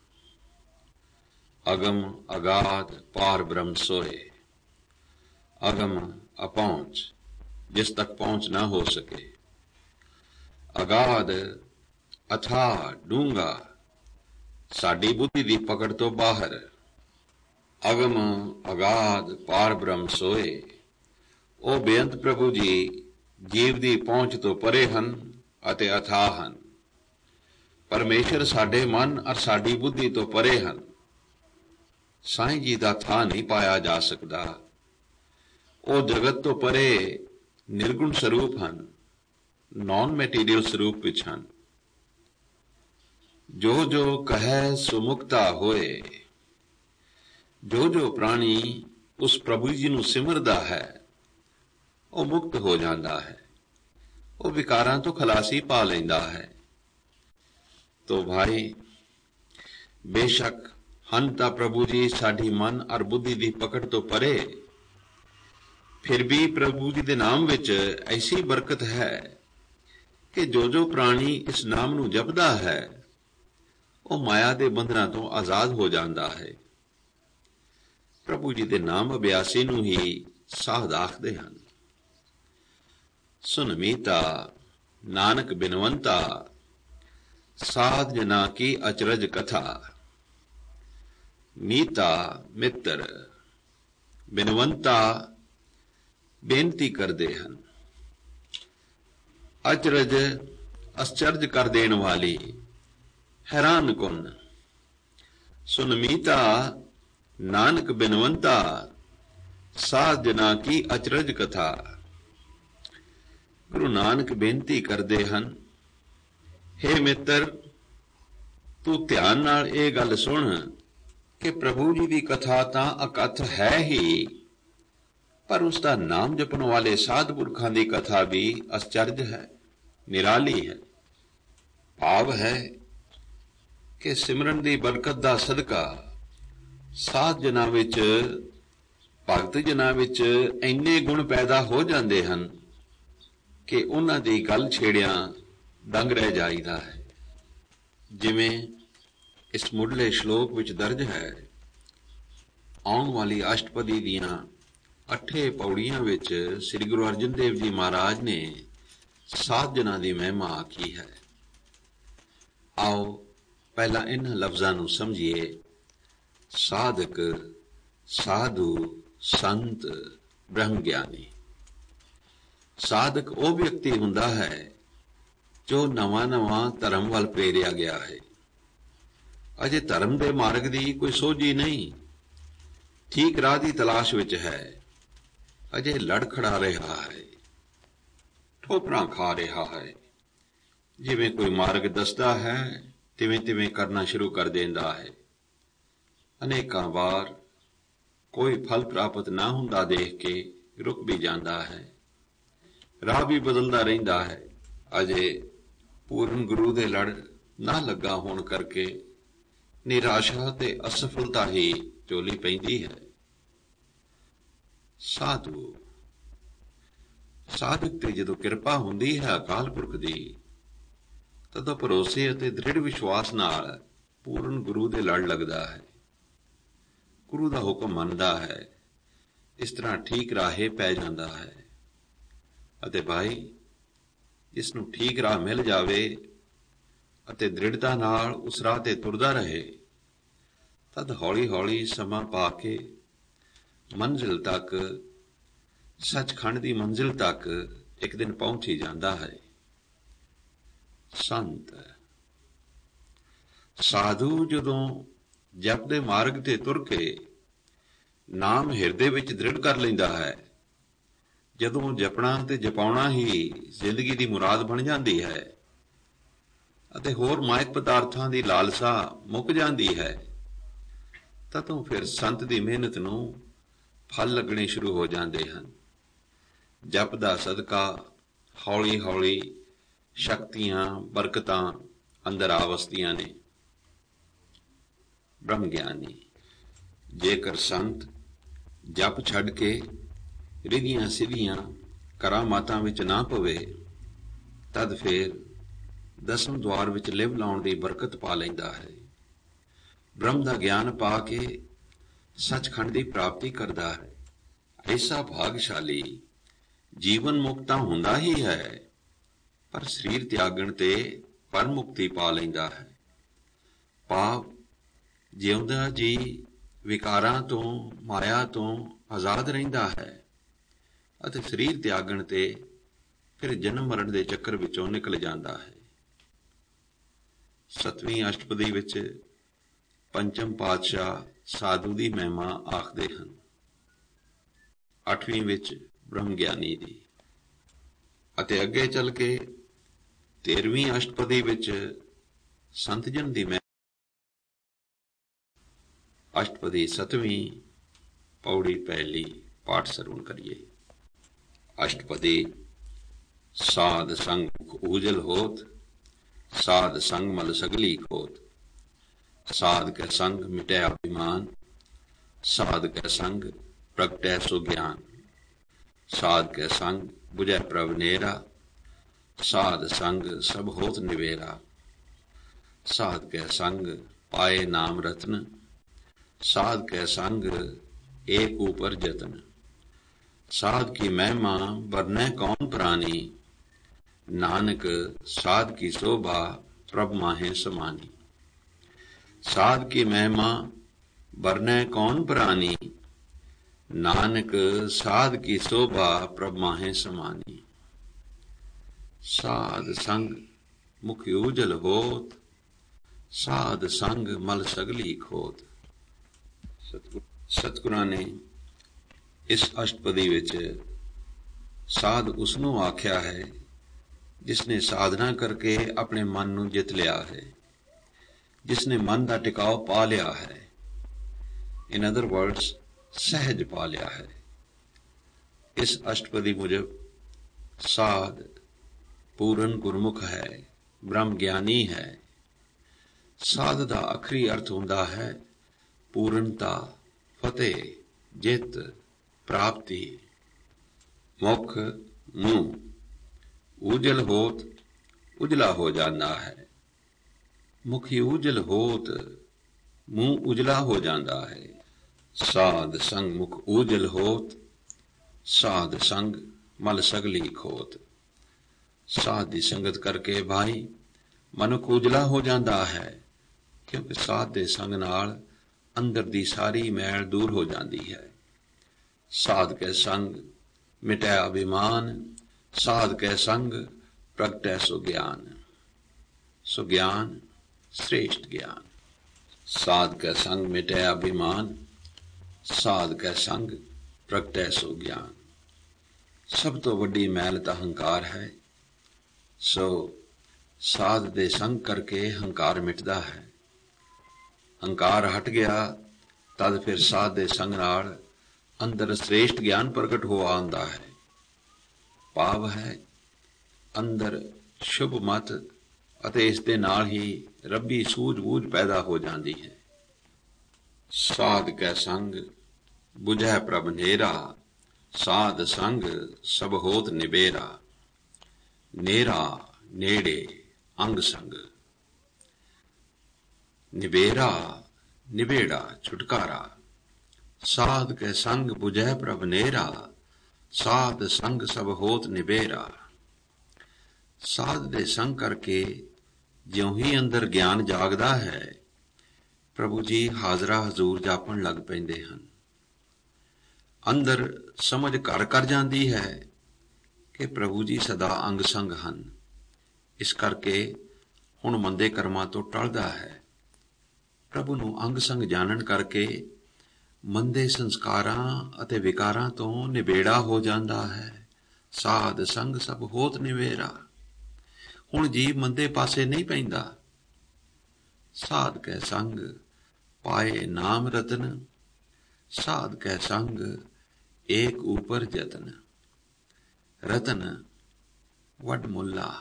अगम अगाध पार ब्रह्म सोए। अगम अपहुंच, जिस तक पहुंच न हो सके। अगाध अथाह डूंगा, ਸਾਡੀ ਬੁੱਧੀ ਦੀ ਪਕੜ ਤੋਂ ਬਾਹਰ। ਅਗਮ ਅਗਾਧ ਪਾਰ ਬ੍ਰਹਮ ਸੋਏ, ਉਹ ਬੇਅੰਤ ਪ੍ਰਭੂ ਜੀ ਜੀਵ ਦੀ ਪਹੁੰਚ ਤੋਂ ਪਰੇ ਹਨ ਅਤੇ ਅਥਾਹ ਹਨ। ਪਰਮੇਸ਼ਰ ਸਾਡੇ ਮਨ ਅਰ ਸਾਡੀ ਬੁੱਧੀ ਤੋਂ ਪਰੇ ਹਨ। ਸਾਈਂ ਜੀ ਦਾ ਥਾਂ ਨਹੀਂ ਪਾਇਆ ਜਾ ਸਕਦਾ। ਉਹ ਜਗਤ ਤੋਂ ਪਰੇ ਨਿਰਗੁਣ ਸਰੂਪ ਹਨ, ਨਾਨ ਮੈਟੀਰੀਅਲ ਸਰੂਪ ਵਿੱਚ ਹਨ। ਜੋ ਜੋ ਕਹੈ ਸੋ ਮੁਕਤਾ ਹੋਏ, ਜੋ ਜੋ ਪ੍ਰਾਣੀ ਉਸ ਪ੍ਰਭੂ ਜੀ ਨੂੰ ਸਿਮਰਦਾ ਹੈ ਉਹ ਮੁਕਤ ਹੋ ਜਾਂਦਾ ਹੈ, ਉਹ ਵਿਕਾਰਾਂ ਤੋਂ ਖਲਾਸੀ ਪਾ ਲੈਂਦਾ ਹੈ। ਤੋ ਭਾਈ, ਬੇਸ਼ੱਕ ਹਨ ਤਾਂ ਪ੍ਰਭੂ ਜੀ ਸਾਡੀ ਮਨ ਅਰ ਬੁੱਧੀ ਦੀ ਪਕੜ ਤੋਂ ਪਰੇ, ਫਿਰ ਵੀ ਪ੍ਰਭੂ ਜੀ ਦੇ ਨਾਮ ਵਿੱਚ ਐਸੀ ਬਰਕਤ ਹੈ ਕਿ ਜੋ ਜੋ ਪ੍ਰਾਣੀ ਇਸ ਨਾਮ ਨੂੰ ਜਪਦਾ ਹੈ ਉਹ ਮਾਇਆ ਦੇ ਬੰਧਨਾਂ ਤੋਂ ਆਜ਼ਾਦ ਹੋ ਜਾਂਦਾ ਹੈ। ਪ੍ਰਭੂ ਜੀ ਦੇ ਨਾਮ ਅਭਿਆਸੀ ਨੂੰ ਹੀ ਸਾਧ ਆਖਦੇ ਹਨ। ਸੁਨ ਮੀਤਾ ਨਾਨਕ ਬਿਨਵੰਤਾ, ਸਾਧ ਜਨਾ ਕੀ ਅਚਰਜ ਕਥਾ। ਮੀਤਾ ਮਿੱਤਰ, ਬਿਨਵੰਤਾ ਬੇਨਤੀ ਕਰਦੇ ਹਨ। ਅਚਰਜ ਅਸਚਰਜ ਕਰ ਦੇਣ ਵਾਲੀ, ਹੈਰਾਨ ਕੁਨ। ਸੁਨ ਮੀਤਾ ਨਾਨਕ ਬਿਨਵੰਤਾ, ਸਾਧ ਜਨਾ ਕੀ ਅਚਰਜ ਕਥਾ। ਗੁਰੂ ਨਾਨਕ ਬੇਨਤੀ ਕਰਦੇ ਹਨ, ਹੇ ਮਿੱਤਰ, ਤੂੰ ਧਿਆਨ ਨਾਲ ਇਹ ਗੱਲ ਸੁਣ ਕਿ ਪ੍ਰਭੂ ਜੀ ਦੀ ਕਥਾ ਤਾਂ ਅਕਥ ਹੈ ਹੀ, ਪਰ ਉਸ ਦਾ ਨਾਮ ਜਪਣ ਵਾਲੇ ਸਾਧ ਪੁਰਖਾਂ ਦੀ ਕਥਾ ਵੀ ਅਸਚਰਜ ਹੈ, ਨਿਰਾਲੀ ਹੈ। ਭਾਵ ਹੈ ਕਿ ਸਿਮਰਨ ਦੀ ਬਰਕਤ ਦਾ ਸਦਕਾ ਸਾਧ ਜਨਾਂ ਵਿੱਚ, ਭਗਤ ਜਨਾਂ ਵਿੱਚ ਇੰਨੇ ਗੁਣ ਪੈਦਾ ਹੋ ਜਾਂਦੇ ਹਨ ਕਿ ਉਹਨਾਂ ਦੀ ਗੱਲ ਛੇੜਿਆਂ ਦੰਗ ਰਹਿ ਜਾਈਦਾ ਹੈ। ਜਿਵੇਂ ਇਸ ਮੁੱਢਲੇ ਸ਼ਲੋਕ ਵਿੱਚ ਦਰਜ ਹੈ, ਆਉਣ ਵਾਲੀ ਅਸ਼ਟਪਦੀ ਦੀਆਂ 8 ਪੌੜੀਆਂ ਵਿੱਚ ਸ੍ਰੀ ਗੁਰੂ ਅਰਜਨ ਦੇਵ ਜੀ ਮਹਾਰਾਜ ਨੇ ਸਾਧ ਜਨਾਂ ਦੀ ਮਹਿਮਾ ਆਖੀ ਹੈ। ਆਓ ਪਹਿਲਾਂ ਇਹਨਾਂ ਲਫ਼ਜ਼ਾਂ ਨੂੰ ਸਮਝੀਏ। ਸਾਧਕ, ਸਾਧੂ, ਸੰਤ, ਬ੍ਰਹਮ ਗਿਆਨੀ। ਸਾਧਕ ਉਹ ਵਿਅਕਤੀ ਹੁੰਦਾ ਹੈ ਜੋ ਨਵਾਂ ਧਰਮ ਵੱਲ ਪ੍ਰੇਰਿਆ ਗਿਆ ਹੈ। ਅਜੇ ਧਰਮ ਦੇ ਮਾਰਗ ਦੀ ਕੋਈ ਸੋਝੀ ਨਹੀਂ, ਠੀਕ ਰਾਹ ਦੀ ਤਲਾਸ਼ ਵਿੱਚ ਹੈ। ਅਜੇ ਲੜਖੜਾ ਰਿਹਾ ਹੈ, ਠੋਕਰਾਂ ਖਾ ਰਿਹਾ ਹੈ। ਜਿਵੇਂ ਕੋਈ ਮਾਰਗ ਦੱਸਦਾ ਹੈ ਤਿਵੇਂ ਤਿਵੇਂ ਕਰਨਾ ਸ਼ੁਰੂ ਕਰ ਦਿੰਦਾ ਹੈ। ਅਨੇਕਾਂ ਵਾਰ ਕੋਈ ਫਲ ਪ੍ਰਾਪਤ ਨਾ ਹੁੰਦਾ ਦੇਖ ਕੇ ਰੁਕ ਵੀ ਜਾਂਦਾ ਹੈ, ਰਾਹ ਵੀ ਬਦਲਦਾ ਰਹਿੰਦਾ ਹੈ। ਅਜੇ ਪੂਰਨ ਗੁਰੂ ਦੇ ਲੜ ਨਾ ਲੱਗਾ ਹੋਣ ਕਰਕੇ ਨਿਰਾਸ਼ਾ ਤੇ ਅਸਫਲਤਾ ਹੀ ਝੋਲੀ ਪੈਂਦੀ ਹੈ। ਸਾਧੂ, ਸਾਧਕ ਤੇ ਜਦੋਂ ਕਿਰਪਾ ਹੁੰਦੀ ਹੈ ਅਕਾਲ ਪੁਰਖ ਦੀ, ਤਦੋਂ ਭਰੋਸੇ ਅਤੇ ਦ੍ਰਿੜ ਵਿਸ਼ਵਾਸ ਨਾਲ ਪੂਰਨ ਗੁਰੂ ਦੇ ਲੜ ਲੱਗਦਾ ਹੈ, ਗੁਰੂ ਦਾ ਹੁਕਮ ਮੰਨਦਾ ਹੈ। ਇਸ ਤਰ੍ਹਾਂ ਠੀਕ ਰਾਹੇ ਪੈ ਜਾਂਦਾ ਹੈ। ਅਤੇ ਭਾਈ, ਜਿਸ ਨੂੰ ਠੀਕ ਰਾਹ ਮਿਲ ਜਾਵੇ ਅਤੇ ਦ੍ਰਿੜਤਾ ਨਾਲ ਉਸ ਰਾਹ ਤੇ ਤੁਰਦਾ ਰਹੇ, ਤਦ ਹੌਲੀ ਹੌਲੀ ਸਮਾਂ ਪਾ ਕੇ ਮੰਜ਼ਿਲ ਤੱਕ, ਸੱਚਖੰਡ ਦੀ ਮੰਜ਼ਿਲ ਤੱਕ ਇੱਕ ਦਿਨ ਪਹੁੰਚ ਹੀ ਜਾਂਦਾ ਹੈ। ਸੰਤ, ਸਾਧੂ ਜਦੋਂ ਜਪ ਦੇ ਮਾਰਗ ਤੇ ਤੁਰ ਕੇ ਨਾਮ ਹਿਰਦੇ ਵਿੱਚ ਦ੍ਰਿੜ ਕਰ ਲੈਂਦਾ ਹੈ, ਜਦੋਂ ਜਪਣਾ ਤੇ ਜਪਾਉਣਾ ਹੀ ਜ਼ਿੰਦਗੀ ਦੀ ਮੁਰਾਦ ਬਣ ਜਾਂਦੀ ਹੈ ਅਤੇ ਹੋਰ ਮਾਇਕ ਪਦਾਰਥਾਂ ਦੀ ਲਾਲਸਾ ਮੁੱਕ ਜਾਂਦੀ ਹੈ, ਤਦੋਂ ਫਿਰ ਸੰਤ ਦੀ ਮਿਹਨਤ ਨੂੰ ਫਲ ਲੱਗਣੇ ਸ਼ੁਰੂ ਹੋ ਜਾਂਦੇ ਹਨ। ਜਪ ਦਾ ਸਦਕਾ ਹੌਲੀ ਹੌਲੀ ਸ਼ਕਤੀਆਂ, ਬਰਕਤਾਂ ਅੰਦਰ ਆ ਵਸਦੀਆਂ ਨੇ। ਬ੍ਰਹਮ ਗਿਆਨੀ, ਜੇਕਰ ਸੰਤ ਜਪ ਛੱਡ ਕੇ ਰਿਧੀਆਂ ਸਿੱਧੀਆਂ ਕਰਾਮਾਤਾਂ ਵਿੱਚ ਨਾ ਪਵੇ, ਤਦ ਫਿਰ ਦਸਮ ਦੁਆਰ ਵਿੱਚ ਲਿਵ ਲਾਉਣ ਦੀ ਬਰਕਤ ਪਾ ਲੈਂਦਾ ਹੈ। ਬ੍ਰਹਮ ਦਾ ਗਿਆਨ ਪਾ ਕੇ ਸੱਚਖੰਡ ਦੀ ਪ੍ਰਾਪਤੀ ਕਰਦਾ ਹੈ। ਐਸਾ ਭਾਗਸ਼ਾਲੀ ਜੀਵਨ ਮੁਕਤ ਤਾਂ ਹੁੰਦਾ ਹੀ ਹੈ, ਪਰ ਸਰੀਰ ਤਿਆਗਣ ਤੇ ਪਰਮ ਮੁਕਤੀ ਪਾ ਲੈਂਦਾ ਹੈ। ਭਾਵ ਜਿਉਂਦਾ ਜੀ ਵਿਕਾਰਾਂ ਤੋਂ, ਮਾਇਆ ਤੋਂ ਆਜ਼ਾਦ ਰਹਿੰਦਾ ਹੈ ਅਤੇ ਸਰੀਰ ਤਿਆਗਣ ਤੇ ਫਿਰ ਜਨਮ ਮਰਨ ਦੇ ਚੱਕਰ ਵਿੱਚੋਂ ਨਿਕਲ ਜਾਂਦਾ ਹੈ। 7ਵੀਂ ਅਸ਼ਟਪਦੀ ਵਿੱਚ ਪੰਚਮ ਪਾਤਸ਼ਾਹ ਸਾਧੂ ਦੀ ਮਹਿਮਾ ਆਖਦੇ ਹਨ। 8ਵੀਂ ਵਿੱਚ ਬ੍ਰਹਮ ਗਿਆਨੀ ਦੀ, ਅਤੇ ਅੱਗੇ ਚੱਲ ਕੇ 13ਵੀਂ ਅਸ਼ਟਪਦੀ ਵਿੱਚ ਸੰਤ ਜਨ ਦੀ ਮਹਿਮਾ। ਅਸ਼ਟਪਦੀ 7ਵੀਂ ਪੌੜੀ ਪਹਿਲੀ ਪਾਠ ਸਰਵਣ ਕਰੀਏ। ਅਸ਼ਟਪਦੀ। ਸਾਧ ਸੰਗ ਊਜਲ ਹੋਤ, ਸਾਧ ਸੰਗ ਮਲ ਸਗਲੀ ਖੋਤ। ਸਾਧ ਕੈ ਸੰਗ ਮਿਟੈ ਅਭਿਮਾਨ, ਸਾਧ ਕੈ ਸੰਗ ਪ੍ਰਗਟੈ ਸੋ ਗਿਆਨ। ਸਾਧ ਕੈ ਸੰਗ ਬੁਝੈ ਪ੍ਰਭ ਨੇਰਾ, ਸਾਧ ਸੰਗ ਸਭ ਹੋਤ ਨਿਵੇਰਾ। ਸਾਧ ਕੈ ਸੰਗ ਪਾਏ ਨਾਮ ਰਤਨ, ਸਾਧ ਕੈ ਸੰਗ ਏਕ ऊपर जतन। साध की महिमा बरनै कौन प्राणी, नानक साध की शोभा प्रभ माहे समानी। साध की महिमा बरनै कौन प्राणी, नानक साध की शोभा प्रभ माहे समानी। साध संग मुख उजल होत, साध संग मल सगली खोत। ਸਤਿਗੁਰਾਂ ਨੇ ਇਸ ਅਸ਼ਟਪਦੀ ਵਿੱਚ ਸਾਧ ਉਸਨੂੰ ਆਖਿਆ ਹੈ ਜਿਸ ਨੇ ਸਾਧਨਾ ਕਰਕੇ ਆਪਣੇ ਮਨ ਨੂੰ ਜਿੱਤ ਲਿਆ ਹੈ, ਜਿਸ ਨੇ ਮਨ ਦਾ ਟਿਕਾਓ ਪਾ ਲਿਆ ਹੈ। ਇਨ ਅਦਰ ਵਰਡਸ, ਸਹਿਜ ਪਾ ਲਿਆ ਹੈ। ਇਸ ਅਸ਼ਟਪਦੀ ਮੁਜਬ ਸਾਧ ਪੂਰਨ ਗੁਰਮੁਖ ਹੈ, ਬ੍ਰਹਮ ਗਿਆਨੀ ਹੈ। ਸਾਧ ਦਾ ਆਖਰੀ ਅਰਥ ਹੁੰਦਾ ਹੈ ਪੂਰਨਤਾ, ਫਤਿਹ, ਜਿੱਤ, ਪ੍ਰਾਪਤੀ। ਮੁਖ ਮੂੰਹ ਉਜਲ ਹੋਤ, ਉਜਲਾ ਹੋ ਜਾਂਦਾ ਹੈ। ਮੁਖ ਉਜਲ ਹੋਤ, ਮੂੰਹ ਉਜਲਾ ਹੋ ਜਾਂਦਾ ਹੈ। ਸਾਧ ਸੰਗ ਮੁਖ ਉਜਲ ਹੋਤ, ਸਾਧ ਸੰਗ ਮਲ ਸਗਲੀ ਖੋਤ। ਸਾਧ ਦੀ ਸੰਗਤ ਕਰਕੇ ਭਾਈ ਮਨੁੱਖ ਉਜਲਾ ਹੋ ਜਾਂਦਾ ਹੈ, ਕਿਉਂਕਿ ਸਾਧ ਦੇ ਸੰਗ ਨਾਲ ਅੰਦਰ ਦੀ ਸਾਰੀ ਮੈਲ ਦੂਰ ਹੋ ਜਾਂਦੀ ਹੈ। ਸਾਧ ਕੈ ਸੰਗ ਮਿਟੈ ਅਭਿਮਾਨ, ਸਾਧ ਕੈ ਸੰਗ ਪ੍ਰਗਟੈ ਸੋ ਗਿਆਨ। ਸੋ ਗਿਆਨ श्रेष्ठ ज्ञान। साध कै संग मिटै अभिमान, साध कै संग प्रगटै सो ज्ञान। सब तो वड्डी मैल तां हंकार है, सो साध दे संग करके हंकार मिटदा है। हंकार हट गया तद फिर साध दे संग नाल अंदर श्रेष्ठ ज्ञान प्रगट हो आंदा है। भाव है अंदर शुभ मत ਅਤੇ ਇਸ ਦੇ ਨਾਲ ਹੀ ਰੱਬੀ ਸੂਝ-ਬੂਝ ਪੈਦਾ ਹੋ ਜਾਂਦੀ ਹੈ। ਸਾਧ ਕੈ ਸੰਗ ਬੁਝੈ ਪ੍ਰਭ ਨੇਰਾ, ਸਾਧ ਸੰਗ ਸਭ ਹੋਤ ਨਿਬੇਰਾ। ਨੇਰਾ ਨੇੜੇ ਅੰਗ ਸੰਗ, ਨਿਬੇਰਾ ਨਿਬੇੜਾ ਛੁਟਕਾਰਾ। ਸਾਧ ਕੈ ਸੰਗ ਬੁਝੈ ਪ੍ਰਭ ਨੇਰਾ, ਸਾਧ ਸੰਗ ਸਭ ਹੋਤ ਨਿਬੇਰਾ। ਸਾਧ ਦੇ ਸੰਗ ਕਰਕੇ ਜਿਉਂ ਹੀ ਅੰਦਰ ਗਿਆਨ ਜਾਗਦਾ ਹੈ, ਪ੍ਰਭੂ ਜੀ ਹਾਜ਼ਰਾ ਹਜ਼ੂਰ ਜਾਪਣ ਲੱਗ ਪੈਂਦੇ ਹਨ। ਅੰਦਰ ਸਮਝ ਘਰ ਕਰ ਜਾਂਦੀ ਹੈ ਕਿ ਪ੍ਰਭੂ ਜੀ ਸਦਾ ਅੰਗ ਸੰਗ ਹਨ। ਇਸ ਕਰਕੇ ਹੁਣ ਮੰਦੇ ਕਰਮਾਂ ਤੋਂ ਟਲਦਾ ਹੈ। ਪ੍ਰਭੂ ਨੂੰ ਅੰਗ ਸੰਗ ਜਾਣਨ ਕਰਕੇ ਮੰਦੇ ਸੰਸਕਾਰਾਂ ਅਤੇ ਵਿਕਾਰਾਂ ਤੋਂ ਨਿਬੇੜਾ ਹੋ ਜਾਂਦਾ ਹੈ। ਸਾਧ ਸੰਗ ਸਭ ਹੋਤ ਨਿਵੇਰਾ। ਹੁਣ ਜੀਵ ਮੰਦੇ ਪਾਸੇ ਨਹੀਂ ਪੈਂਦਾ। ਸਾਧ ਕੈ ਸੰਗ ਪਾਏ ਨਾਮ ਰਤਨ, ਸਾਧ ਕੈ ਸੰਗ ਏਕ ਊਪਰ ਜਤਨ। ਰਤਨ ਵੱਡ ਮੁੱਲਾ,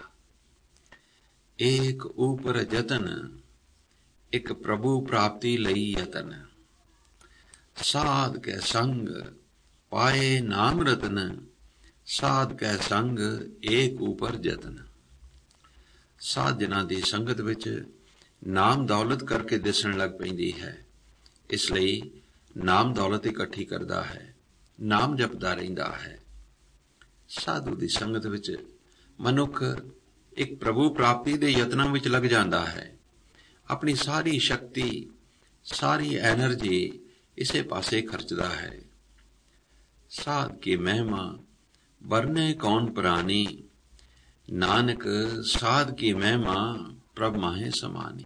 ਏਕ ਊਪਰ ਜਤਨ ਇੱਕ ਪ੍ਰਭੂ ਪ੍ਰਾਪਤੀ ਲਈ ਯਤਨ। ਸਾਧ ਕੈ ਸੰਗ ਪਾਏ ਨਾਮ ਰਤਨ, ਸਾਧ ਕੈ ਸੰਗ ਏਕ ਊਪਰ ਜਤਨ। ਸਾਧ ਜਨਾਂ ਦੀ ਸੰਗਤ ਵਿੱਚ ਨਾਮ ਦੌਲਤ ਕਰਕੇ ਦਿਸਣ ਲੱਗ ਪੈਂਦੀ ਹੈ। ਇਸ ਲਈ ਨਾਮ ਦੌਲਤ ਇਕੱਠੀ ਕਰਦਾ ਹੈ, ਨਾਮ ਜਪਦਾ ਰਹਿੰਦਾ ਹੈ। ਸਾਧੂ ਦੀ ਸੰਗਤ ਵਿੱਚ ਮਨੁੱਖ ਇੱਕ ਪ੍ਰਭੂ ਪ੍ਰਾਪਤੀ ਦੇ ਯਤਨਾਂ ਵਿੱਚ ਲੱਗ ਜਾਂਦਾ ਹੈ। ਆਪਣੀ ਸਾਰੀ ਸ਼ਕਤੀ ਸਾਰੀ ਐਨਰਜੀ ਇਸੇ ਪਾਸੇ ਖਰਚਦਾ ਹੈ। ਸਾਧ ਕੀ ਮਹਿਮਾ ਵਰਨੇ ਕੌਣ ਪ੍ਰਾਨੀ, ਨਾਨਕ ਸਾਧ ਕੀ ਮਹਿਮਾ ਪ੍ਰਭ ਮਾਹੇ ਸਮਾਨੀ।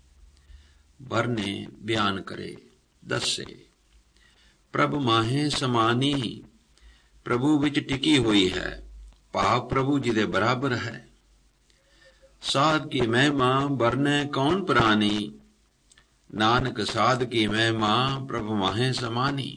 ਵਰਨੇ ਬਿਆਨ ਕਰੇ, ਦੱਸੇ। ਪ੍ਰਭ ਮਾਹੇ ਸਮਾਨੀ, ਪ੍ਰਭੂ ਵਿੱਚ ਟਿਕੀ ਹੋਈ ਹੈ, ਭਾਵ ਪ੍ਰਭੂ ਜੀ ਦੇ ਬਰਾਬਰ ਹੈ। ਸਾਧ ਕੀ ਮਹਿਮਾ ਵਰਨੇ ਕੌਣ ਪ੍ਰਾਨੀ, ਨਾਨਕ ਸਾਧ ਕੀ ਮਹਿਮਾ ਪ੍ਰਭ ਮਾਹੇ ਸਮਾਨੀ।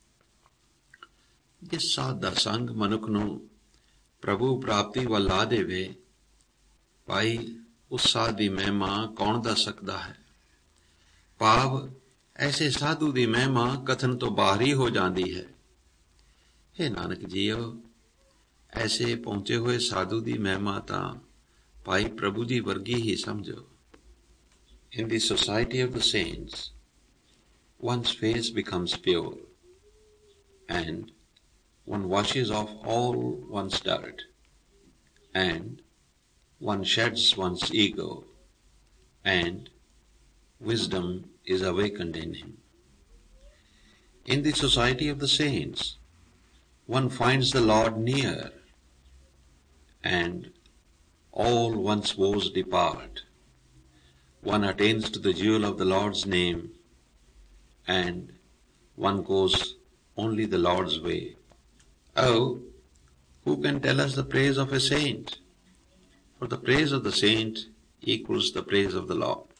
ਜਿਸ ਸਾਧ ਦਾ ਸੰਗ ਮਨੁੱਖ ਨੂੰ ਪ੍ਰਭੂ ਪ੍ਰਾਪਤੀ ਵੱਲ ਲਾ ਦੇਵੇ, ਭਾਈ ਉਸ ਸਾਧ ਦੀ ਮਹਿਮਾ ਕੌਣ ਦੱਸ ਸਕਦਾ ਹੈ। ਭਾਵ ਐਸੇ ਸਾਧੂ ਦੀ ਮਹਿਮਾ ਕਥਨ ਤੋਂ ਬਾਹਰ ਹੀ ਹੋ ਜਾਂਦੀ ਹੈ। ਹੇ ਨਾਨਕ ਜੀਓ, ਐਸੇ ਪਹੁੰਚੇ ਹੋਏ ਸਾਧੂ ਦੀ ਮਹਿਮਾ ਤਾਂ ਭਾਈ ਪ੍ਰਭੂ ਜੀ ਵਰਗੀ ਹੀ ਸਮਝੋ। In the society of the saints, one's face becomes pure, and one washes off all one's dirt, and one sheds one's ego, and wisdom is awakened in him. In the society of the saints, one finds the Lord near, and all one's woes depart. One attains to the jewel of the Lord's name, and one goes only the Lord's way. Oh, who can tell us the praise of a saint? For the praise of the saint equals the praise of the Lord.